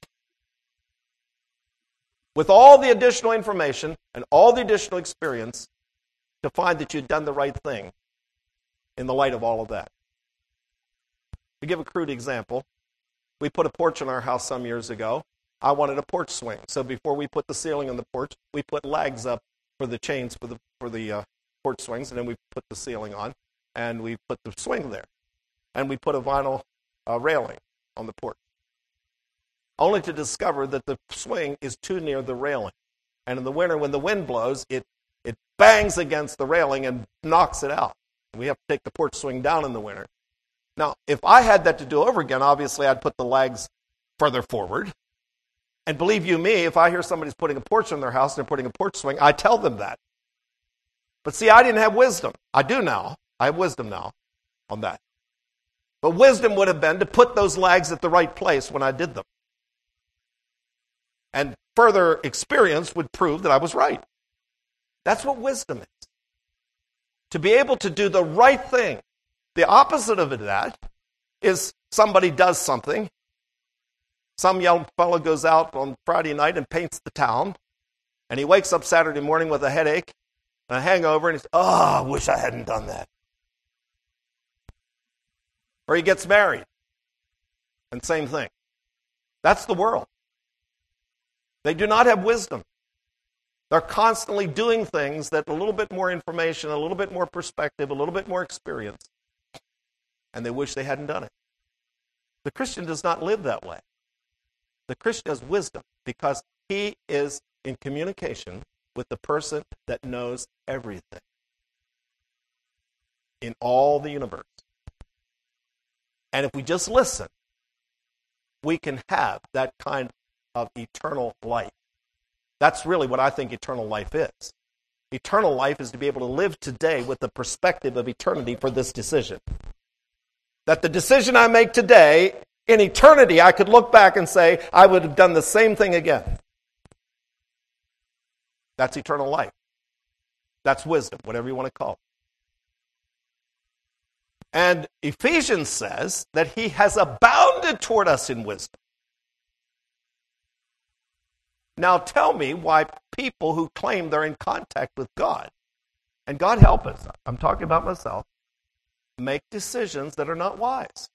With all the additional information and all the additional experience, to find that you'd done the right thing in the light of all of that. To give a crude example, we put a porch in our house some years ago. I wanted a porch swing. So before we put the ceiling on the porch, we put legs up for the chains for the for the uh, porch swings, and then we put the ceiling on, and we put the swing there. And we put a vinyl uh, railing on the porch. Only to discover that the swing is too near the railing. And in the winter, when the wind blows, it, it bangs against the railing and knocks it out. We have to take the porch swing down in the winter. Now, if I had that to do over again, obviously I'd put the legs further forward. And believe you me, if I hear somebody's putting a porch in their house and they're putting a porch swing, I tell them that. But see, I didn't have wisdom. I do now. I have wisdom now on that. But wisdom would have been to put those legs at the right place when I did them. And further experience would prove that I was right. That's what wisdom is. To be able to do the right thing. The opposite of that is somebody does something. Some young fellow goes out on Friday night and paints the town, and he wakes up Saturday morning with a headache and a hangover, and he's, oh, I wish I hadn't done that. Or he gets married, and same thing. That's the world. They do not have wisdom. They're constantly doing things that a little bit more information, a little bit more perspective, a little bit more experience, and they wish they hadn't done it. The Christian does not live that way. The Christian has wisdom because he is in communication with the person that knows everything in all the universe. And if we just listen, we can have that kind of eternal life. That's really what I think eternal life is. Eternal life is to be able to live today with the perspective of eternity for this decision. That the decision I make today, in eternity, I could look back and say, I would have done the same thing again. That's eternal life. That's wisdom, whatever you want to call it. And Ephesians says that he has abounded toward us in wisdom. Now tell me why people who claim they're in contact with God, and God help us, I'm talking about myself, make decisions that are not wise.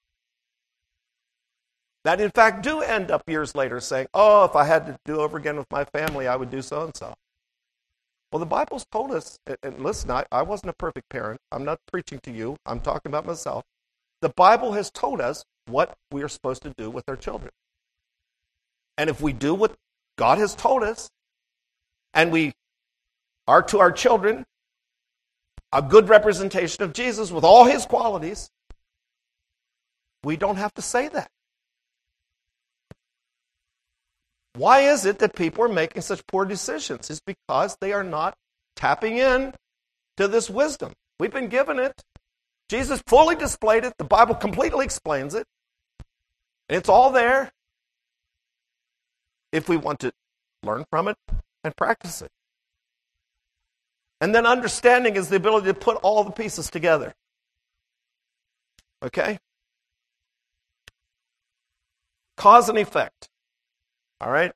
That in fact do end up years later saying, oh, if I had to do over again with my family, I would do so-and-so. Well, the Bible's told us, and listen, I, I wasn't a perfect parent. I'm not preaching to you. I'm talking about myself. The Bible has told us what we are supposed to do with our children. And if we do what God has told us, and we are to our children a good representation of Jesus with all his qualities, we don't have to say that. Why is it that people are making such poor decisions? It's because they are not tapping in to this wisdom. We've been given it. Jesus fully displayed it. The Bible completely explains it. And it's all there if we want to learn from it and practice it. And then understanding is the ability to put all the pieces together. Okay? Cause and effect. All right?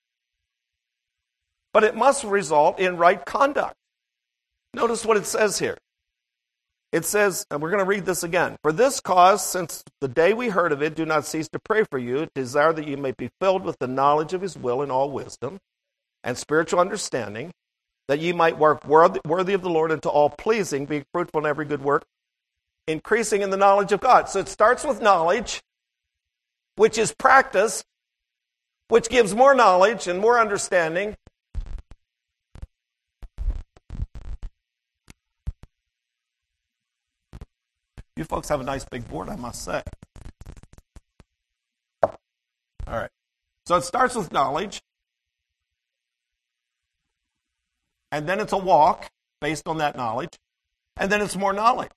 But it must result in right conduct. Notice what it says here. It says, and we're going to read this again. For this cause, since the day we heard of it, do not cease to pray for you, desire that you may be filled with the knowledge of his will in all wisdom and spiritual understanding, that ye might work worthy of the Lord unto all pleasing, being fruitful in every good work, increasing in the knowledge of God. So it starts with knowledge, which is practiced, which gives more knowledge and more understanding. You folks have a nice big board, I must say. All right. So it starts with knowledge. And then it's a walk based on that knowledge. And then it's more knowledge.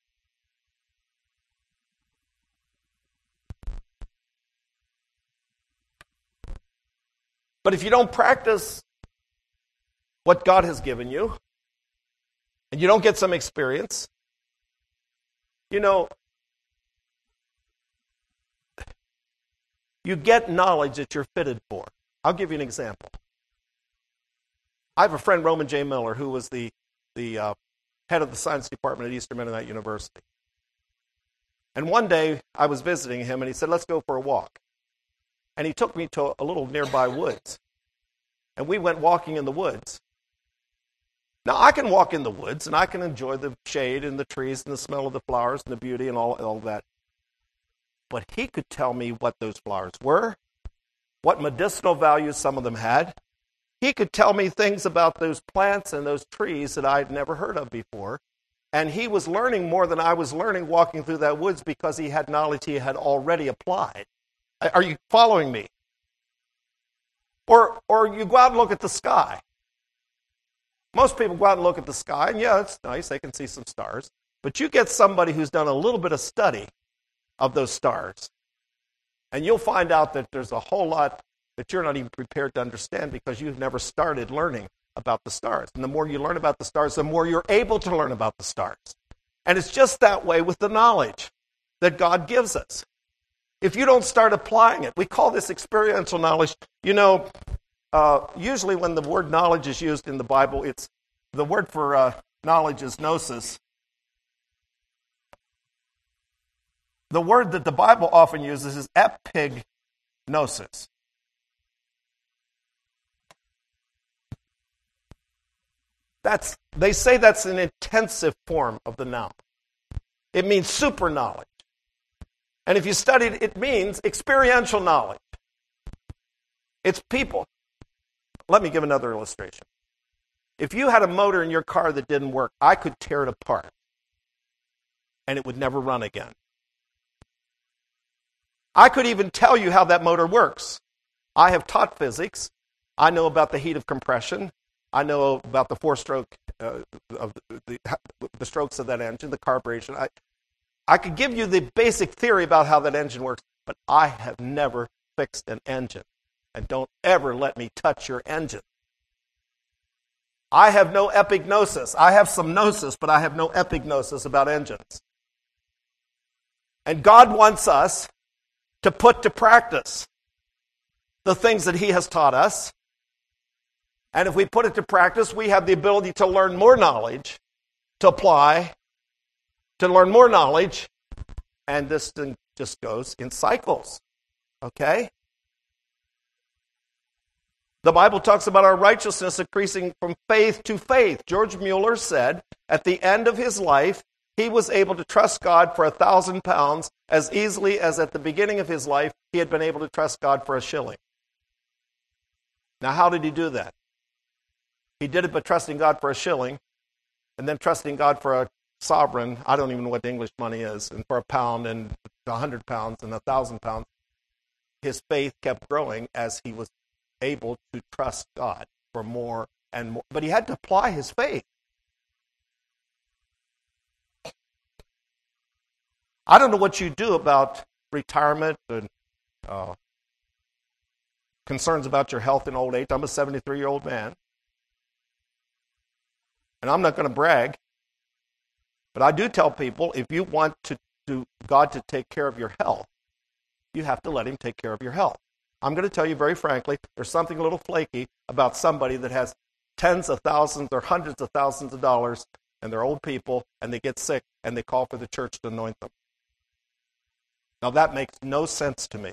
But if you don't practice what God has given you, and you don't get some experience, you know, you get knowledge that you're fitted for. I'll give you an example. I have a friend, Roman J. Miller, who was the, the uh, head of the science department at Eastern Mennonite University. And one day I was visiting him, and he said, let's go for a walk. And he took me to a little nearby woods. And we went walking in the woods. Now, I can walk in the woods, and I can enjoy the shade and the trees and the smell of the flowers and the beauty and all, all that. But he could tell me what those flowers were, what medicinal values some of them had. He could tell me things about those plants and those trees that I'd never heard of before. And he was learning more than I was learning walking through that woods because he had knowledge he had already applied. Are you following me? Or, or you go out and look at the sky. Most people go out and look at the sky, and yeah, it's nice. They can see some stars. But you get somebody who's done a little bit of study of those stars, and you'll find out that there's a whole lot that you're not even prepared to understand because you've never started learning about the stars. And the more you learn about the stars, the more you're able to learn about the stars. And it's just that way with the knowledge that God gives us. If you don't start applying it, we call this experiential knowledge. You know, uh, usually when the word knowledge is used in the Bible, it's the word for uh, knowledge is gnosis. The word that the Bible often uses is epignosis. That's, they say that's an intensive form of the noun. It means super knowledge. And if you study it, it means experiential knowledge. It's people. Let me give another illustration. If you had a motor in your car that didn't work, I could tear it apart, and it would never run again. I could even tell you how that motor works. I have taught physics. I know about the heat of compression. I know about the four-stroke, uh, of the, the, the strokes of that engine, the carburation. I, I could give you the basic theory about how that engine works, but I have never fixed an engine. And don't ever let me touch your engine. I have no epignosis. I have some gnosis, but I have no epignosis about engines. And God wants us to put to practice the things that He has taught us. And if we put it to practice, we have the ability to learn more knowledge, to apply, to learn more knowledge, and this thing just goes in cycles. Okay? The Bible talks about our righteousness increasing from faith to faith. George Mueller said at the end of his life, he was able to trust God for a thousand pounds as easily as at the beginning of his life he had been able to trust God for a shilling. Now, how did he do that? He did it by trusting God for a shilling, and then trusting God for a sovereign. I don't even know what English money is, and for a pound, and a hundred pounds, and a thousand pounds. His faith kept growing as he was able to trust God for more and more. But he had to apply his faith. I don't know what you do about retirement and uh, concerns about your health in old age. I'm a seventy-three-year-old man. And I'm not going to brag, but I do tell people, if you want to, to God to take care of your health, you have to let Him take care of your health. I'm going to tell you very frankly, there's something a little flaky about somebody that has tens of thousands or hundreds of thousands of dollars, and they're old people, and they get sick, and they call for the church to anoint them. Now that makes no sense to me.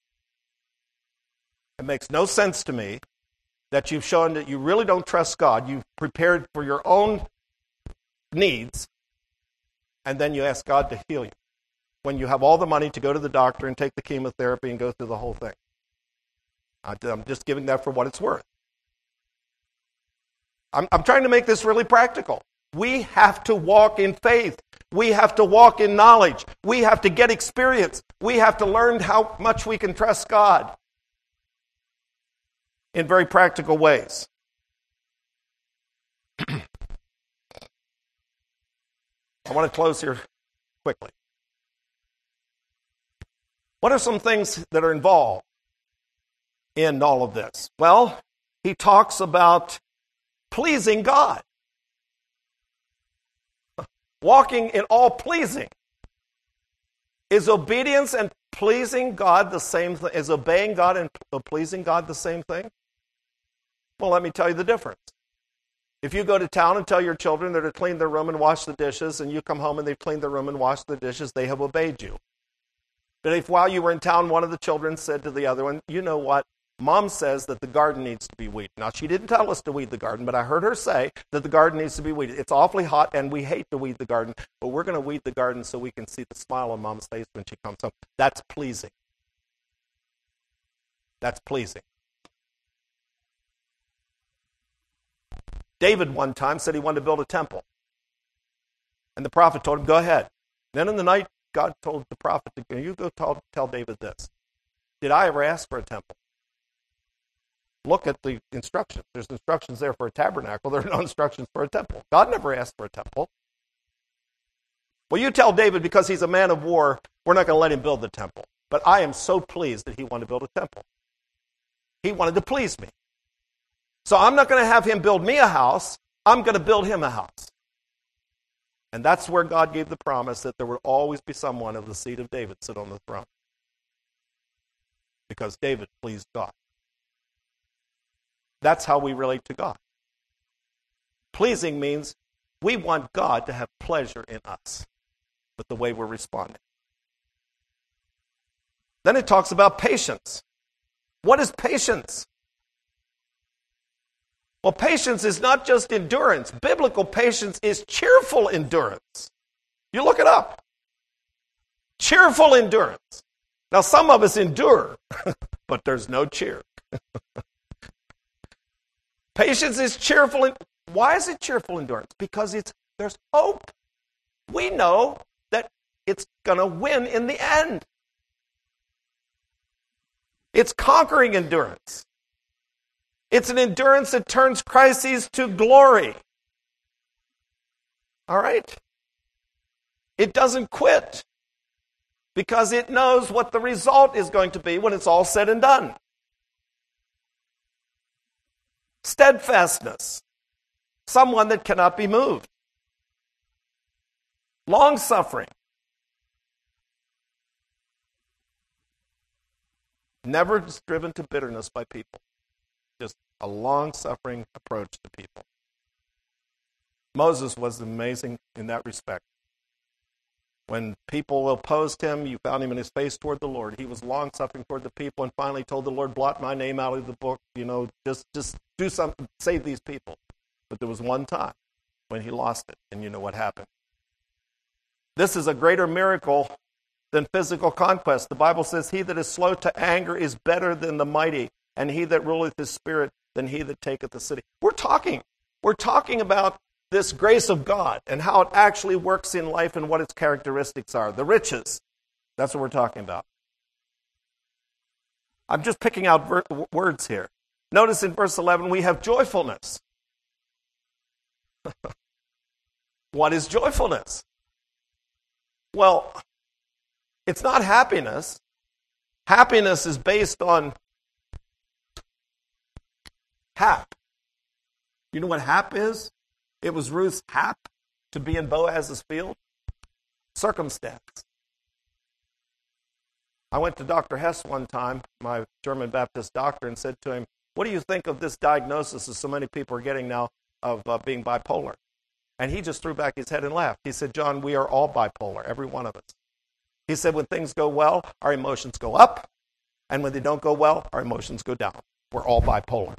It makes no sense to me that you've shown that you really don't trust God. You've prepared for your own needs, and then you ask God to heal you when you have all the money to go to the doctor and take the chemotherapy and go through the whole thing. I'm just giving that for what it's worth. I'm, I'm trying to make this really practical. We have to walk in faith. We have to walk in knowledge. We have to get experience. We have to learn how much we can trust God in very practical ways. I want to close here quickly. What are some things that are involved in all of this? Well, he talks about pleasing God. Walking in all pleasing. Is obedience and pleasing God the same thing? Is obeying God and pleasing God the same thing? Well, let me tell you the difference. If you go to town and tell your children they're to clean their room and wash the dishes, and you come home and they've cleaned their room and washed the dishes, they have obeyed you. But if while you were in town, one of the children said to the other one, you know what, Mom says that the garden needs to be weeded. Now, she didn't tell us to weed the garden, but I heard her say that the garden needs to be weeded. It's awfully hot, and we hate to weed the garden, but we're going to weed the garden so we can see the smile on Mom's face when she comes home. That's pleasing. That's pleasing. David one time said he wanted to build a temple. And the prophet told him, go ahead. Then in the night, God told the prophet, you go tell, tell David this. Did I ever ask for a temple? Look at the instructions. There's instructions there for a tabernacle. There are no instructions for a temple. God never asked for a temple. Well, you tell David, because he's a man of war, we're not going to let him build the temple. But I am so pleased that he wanted to build a temple. He wanted to please me. So I'm not going to have him build me a house. I'm going to build him a house. And that's where God gave the promise that there would always be someone of the seed of David sit on the throne. Because David pleased God. That's how we relate to God. Pleasing means we want God to have pleasure in us with the way we're responding. Then it talks about patience. What is patience? Well, patience is not just endurance. Biblical patience is cheerful endurance. You look it up. Cheerful endurance. Now, some of us endure, but there's no cheer. Patience is cheerful. En- Why is it cheerful endurance? Because it's there's hope. We know that it's going to win in the end. It's conquering endurance. It's an endurance that turns crises to glory. All right? It doesn't quit because it knows what the result is going to be when it's all said and done. Steadfastness. Someone that cannot be moved. Long-suffering. Never driven to bitterness by people. Just a long-suffering approach to people. Moses was amazing in that respect. When people opposed him, you found him in his face toward the Lord. He was long-suffering toward the people and finally told the Lord, blot my name out of the book. You know, just, just do something, save these people. But there was one time when he lost it, and you know what happened. This is a greater miracle than physical conquest. The Bible says, he that is slow to anger is better than the mighty, and he that ruleth his spirit than he that taketh the city. We're talking, we're talking about this grace of God and how it actually works in life and what its characteristics are. The riches, that's what we're talking about. I'm just picking out ver- words here. Notice in verse eleven, we have joyfulness. What is joyfulness? Well, it's not happiness. Happiness is based on hap. You know what hap is? It was Ruth's hap to be in Boaz's field. Circumstance. I went to Doctor Hess one time, my German Baptist doctor, and said to him, what do you think of this diagnosis that so many people are getting now of uh, being bipolar? And he just threw back his head and laughed. He said, John, we are all bipolar, every one of us. He said, when things go well, our emotions go up. And when they don't go well, our emotions go down. We're all bipolar.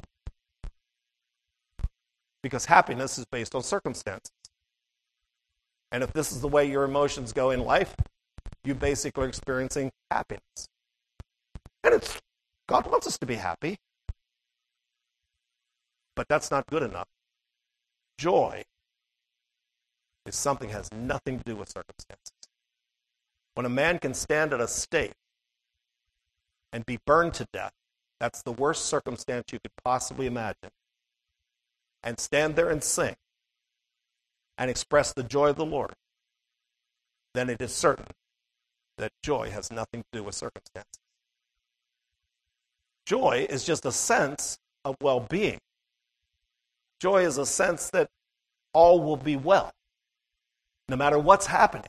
Because happiness is based on circumstances. And if this is the way your emotions go in life, you basically are experiencing happiness. And it's God wants us to be happy. But that's not good enough. Joy is something that has nothing to do with circumstances. When a man can stand at a stake and be burned to death, that's the worst circumstance you could possibly imagine, and stand there and sing and express the joy of the Lord, then it is certain that joy has nothing to do with circumstances. Joy is just a sense of well-being. Joy is a sense that all will be well, no matter what's happening.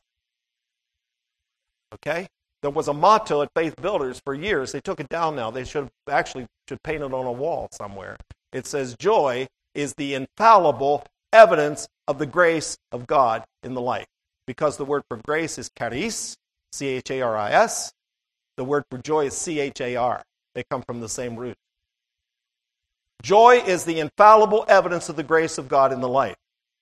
Okay? There was a motto at Faith Builders for years. They took it down now. They should actually should paint it on a wall somewhere. It says, joy is the infallible evidence of the grace of God in the life. Because the word for grace is charis, C H A R I S. The word for joy is C H A R. They come from the same root. Joy is the infallible evidence of the grace of God in the life.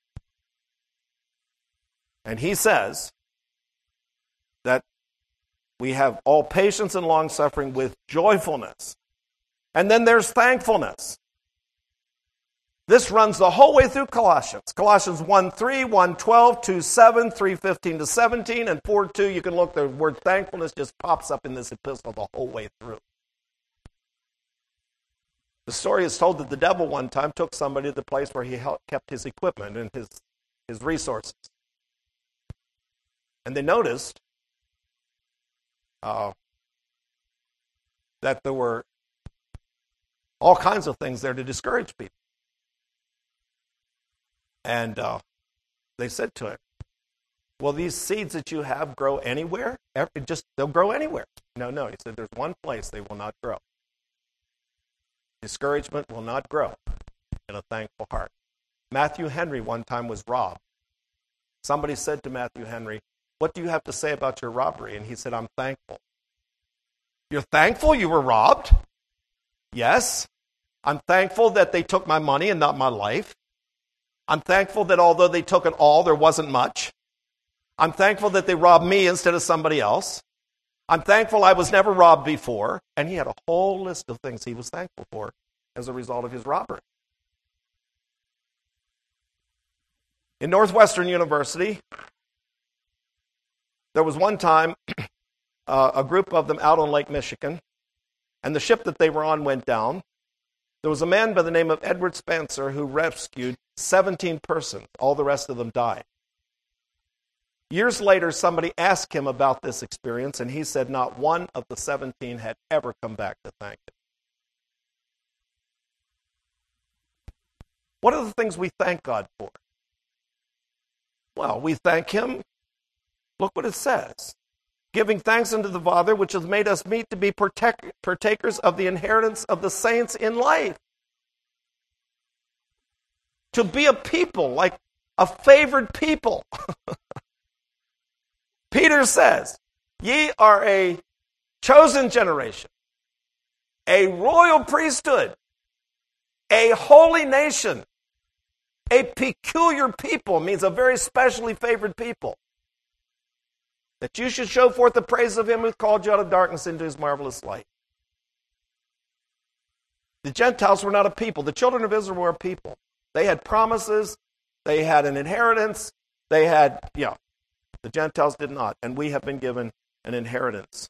And he says that we have all patience and long-suffering with joyfulness. And then there's thankfulness. This runs the whole way through Colossians. Colossians one three, one twelve, two seven, three fifteen to seventeen, and four two. You can look, the word thankfulness just pops up in this epistle the whole way through. The story is told that the devil one time took somebody to the place where he kept his equipment and his, his resources. And they noticed uh, that there were all kinds of things there to discourage people. And uh, they said to him, "Will these seeds that you have grow anywhere? Every, just they'll grow anywhere." No, no. He said, "There's one place they will not grow. Discouragement will not grow in a thankful heart." Matthew Henry one time was robbed. Somebody said to Matthew Henry, "What do you have to say about your robbery?" And he said, "I'm thankful." "You're thankful you were robbed?" "Yes. I'm thankful that they took my money and not my life. I'm thankful that although they took it all, there wasn't much. I'm thankful that they robbed me instead of somebody else. I'm thankful I was never robbed before." And he had a whole list of things he was thankful for as a result of his robbery. In Northwestern University, there was one time uh, a group of them out on Lake Michigan, and the ship that they were on went down. There was a man by the name of Edward Spencer who rescued seventeen persons. All the rest of them died. Years later, somebody asked him about this experience, and he said not one of the seventeen had ever come back to thank him. What are the things we thank God for? Well, we thank him. Look what it says. "Giving thanks unto the Father, which has made us meet to be partakers of the inheritance of the saints in life." To be a people, like a favored people. Peter says, "Ye are a chosen generation, a royal priesthood, a holy nation, a peculiar people," means a very specially favored people, "that you should show forth the praise of him who called you out of darkness into his marvelous light." The Gentiles were not a people. The children of Israel were a people. They had promises. They had an inheritance. They had, yeah, the Gentiles did not. And we have been given an inheritance.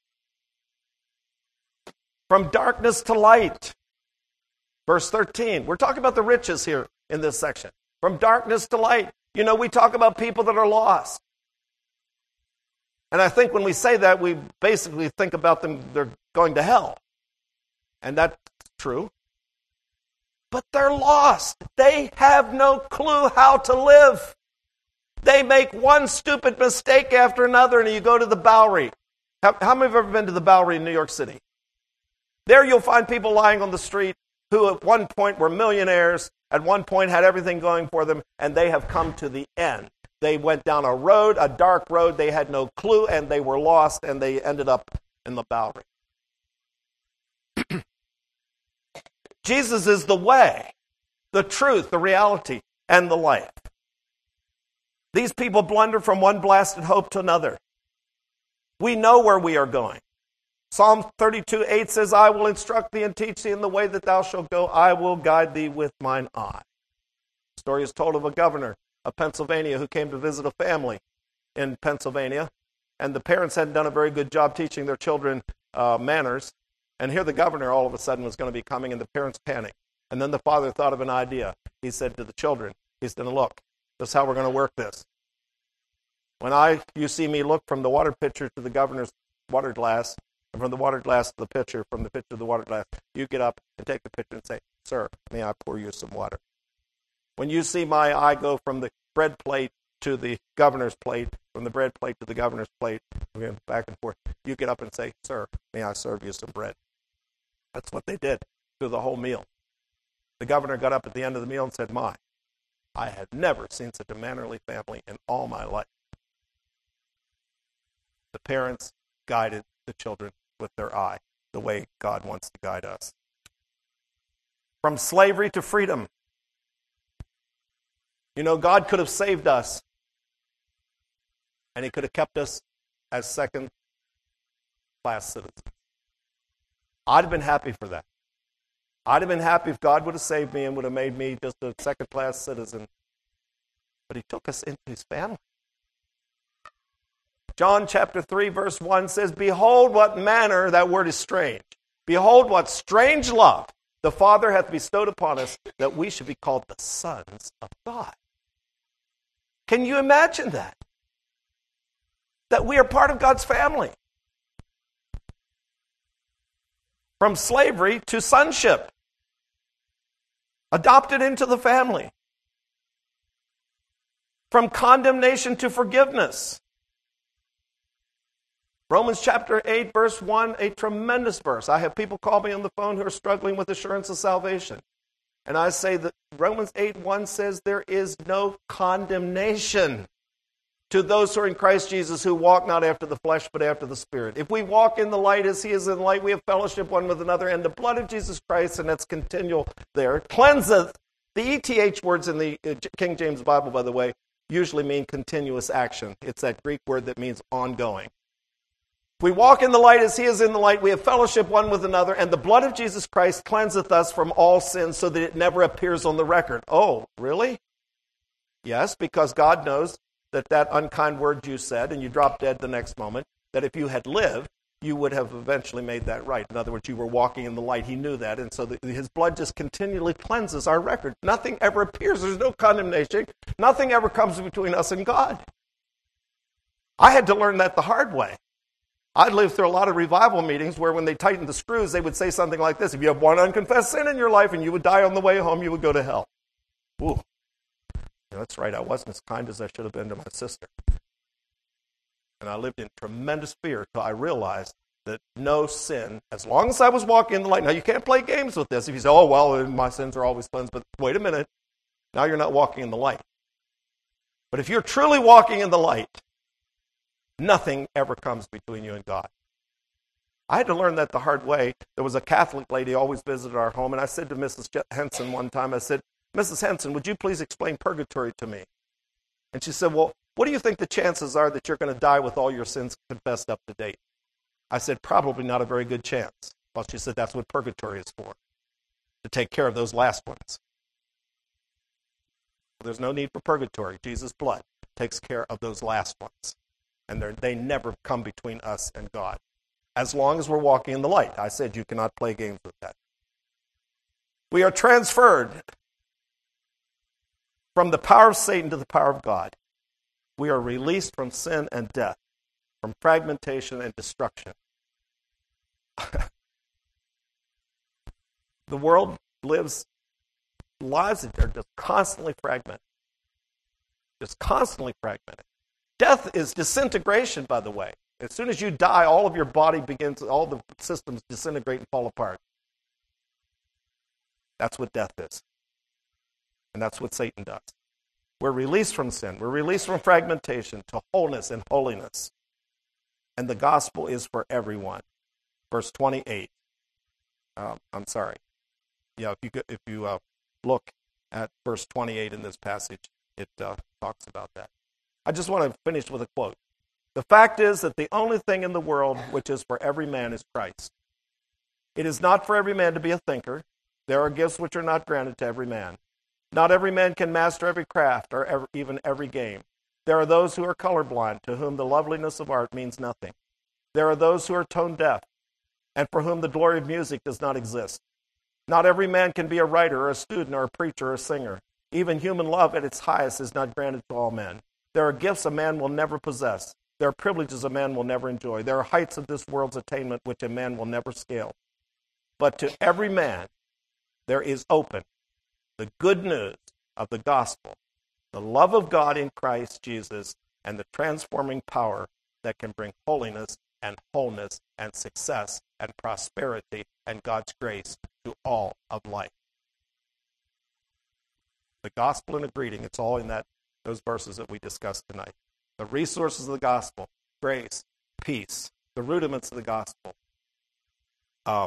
From darkness to light. Verse thirteen. We're talking about the riches here in this section. From darkness to light. You know, we talk about people that are lost. And I think when we say that, we basically think about them, they're going to hell. And that's true. But they're lost. They have no clue how to live. They make one stupid mistake after another, and you go to the Bowery. How, how many have ever been to the Bowery in New York City? There you'll find people lying on the street who at one point were millionaires, at one point had everything going for them, and they have come to the end. They went down a road, a dark road, they had no clue, and they were lost, and they ended up in the Bowery. Jesus is the way, the truth, the reality, and the life. These people blunder from one blasted hope to another. We know where we are going. Psalm thirty-two eight says, "I will instruct thee and teach thee in the way that thou shalt go. I will guide thee with mine eye." The story is told of a governor of Pennsylvania who came to visit a family in Pennsylvania, and the parents hadn't done a very good job teaching their children uh, manners. And here the governor all of a sudden was going to be coming, and the parents panicked. And then the father thought of an idea. He said to the children, he said, "Look, this is how we're going to work this. When I, you see me look from the water pitcher to the governor's water glass, and from the water glass to the pitcher, from the pitcher to the water glass, you get up and take the pitcher and say, 'Sir, may I pour you some water?' When you see my eye go from the bread plate to the governor's plate, from the bread plate to the governor's plate, back and forth, you get up and say, 'Sir, may I serve you some bread?'" That's what they did through the whole meal. The governor got up at the end of the meal and said, "My, I had never seen such a mannerly family in all my life." The parents guided the children with their eye, the way God wants to guide us. From slavery to freedom. You know, God could have saved us, and he could have kept us as second-class citizens. I'd have been happy for that. I'd have been happy if God would have saved me and would have made me just a second-class citizen. But he took us into his family. John chapter three, verse one says, "Behold what manner," that word is strange, "behold what strange love the Father hath bestowed upon us, that we should be called the sons of God." Can you imagine that? That we are part of God's family. From slavery to sonship. Adopted into the family. From condemnation to forgiveness. Romans chapter eight, verse one, a tremendous verse. I have people call me on the phone who are struggling with assurance of salvation. And I say that Romans eight one says there is no condemnation to those who are in Christ Jesus, who walk not after the flesh but after the Spirit. If we walk in the light as he is in the light, we have fellowship one with another, and the blood of Jesus Christ, and that's continual there, cleanseth. The E T H words in the King James Bible, by the way, usually mean continuous action. It's that Greek word that means ongoing. If we walk in the light as he is in the light, we have fellowship one with another, and the blood of Jesus Christ cleanseth us from all sin, so that it never appears on the record. Oh, really? Yes, because God knows that that unkind word you said, and you dropped dead the next moment, that if you had lived, you would have eventually made that right. In other words, you were walking in the light. He knew that, and so the, his blood just continually cleanses our record. Nothing ever appears. There's no condemnation. Nothing ever comes between us and God. I had to learn that the hard way. I lived through a lot of revival meetings where when they tightened the screws, they would say something like this: if you have one unconfessed sin in your life and you would die on the way home, you would go to hell. Ooh. Yeah, that's right, I wasn't as kind as I should have been to my sister. And I lived in tremendous fear until I realized that no sin, as long as I was walking in the light. Now, you can't play games with this. If you say, "Oh, well, my sins are always cleansed," but wait a minute. Now you're not walking in the light. But if you're truly walking in the light, nothing ever comes between you and God. I had to learn that the hard way. There was a Catholic lady who always visited our home, and I said to Missus Henson one time, I said, "Missus Henson, would you please explain purgatory to me?" And she said, "Well, what do you think the chances are that you're going to die with all your sins confessed up to date?" I said, "Probably not a very good chance." Well, she said, "That's what purgatory is for, to take care of those last ones." There's no need for purgatory. Jesus' blood takes care of those last ones. And they never come between us and God, as long as we're walking in the light. I said you cannot play games with that. We are transferred from the power of Satan to the power of God. We are released from sin and death, from fragmentation and destruction. The world lives lives that are just constantly fragmented. Just constantly fragmented. Death is disintegration, by the way. As soon as you die, all of your body begins, all the systems disintegrate and fall apart. That's what death is. And that's what Satan does. We're released from sin. We're released from fragmentation to wholeness and holiness. And the gospel is for everyone. Verse twenty-eight. Um, I'm sorry. Yeah, if you if you uh, look at verse twenty-eight in this passage, it uh, talks about that. I just want to finish with a quote. "The fact is that the only thing in the world which is for every man is Christ. It is not for every man to be a thinker. There are gifts which are not granted to every man. Not every man can master every craft or ever, even every game. There are those who are colorblind, to whom the loveliness of art means nothing. There are those who are tone deaf, and for whom the glory of music does not exist. Not every man can be a writer or a student or a preacher or a singer. Even human love at its highest is not granted to all men. There are gifts a man will never possess. There are privileges a man will never enjoy. There are heights of this world's attainment which a man will never scale. But to every man there is open the good news of the gospel, the love of God in Christ Jesus, and the transforming power that can bring holiness and wholeness and success and prosperity and God's grace to all of life." The gospel and a greeting, it's all in that those verses that we discussed tonight. The resources of the gospel, grace, peace, the rudiments of the gospel, uh,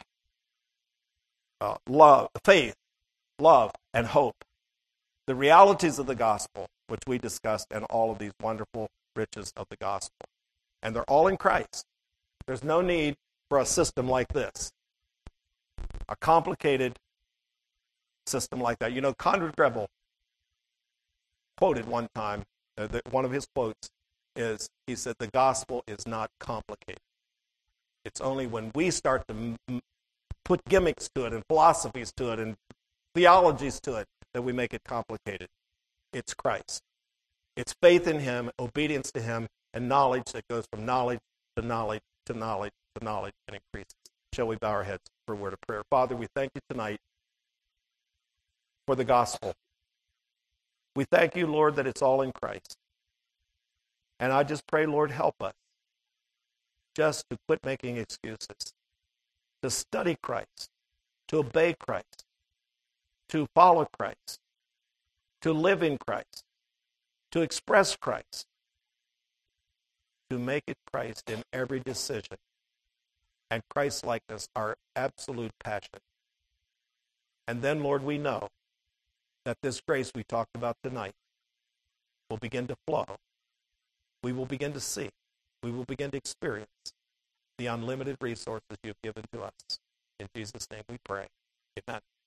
uh, love, faith, love, and hope. The realities of the gospel, which we discussed, and all of these wonderful riches of the gospel. And they're all in Christ. There's no need for a system like this, a complicated system like that. You know, Conrad Grebel quoted one time, uh, that one of his quotes is, he said, the gospel is not complicated. It's only when we start to m- m- put gimmicks to it and philosophies to it and theologies to it that we make it complicated. It's Christ. It's faith in him, obedience to him, and knowledge that goes from knowledge to knowledge to knowledge to knowledge and increases. Shall we bow our heads for a word of prayer? Father, we thank you tonight for the gospel. We thank you, Lord, that it's all in Christ. And I just pray, Lord, help us just to quit making excuses, to study Christ, to obey Christ, to follow Christ, to live in Christ, to express Christ, to make it Christ in every decision, and Christ-likeness our absolute passion. And then, Lord, we know that this grace we talked about tonight will begin to flow. We will begin to see. We will begin to experience the unlimited resources you've given to us. In Jesus' name we pray. Amen.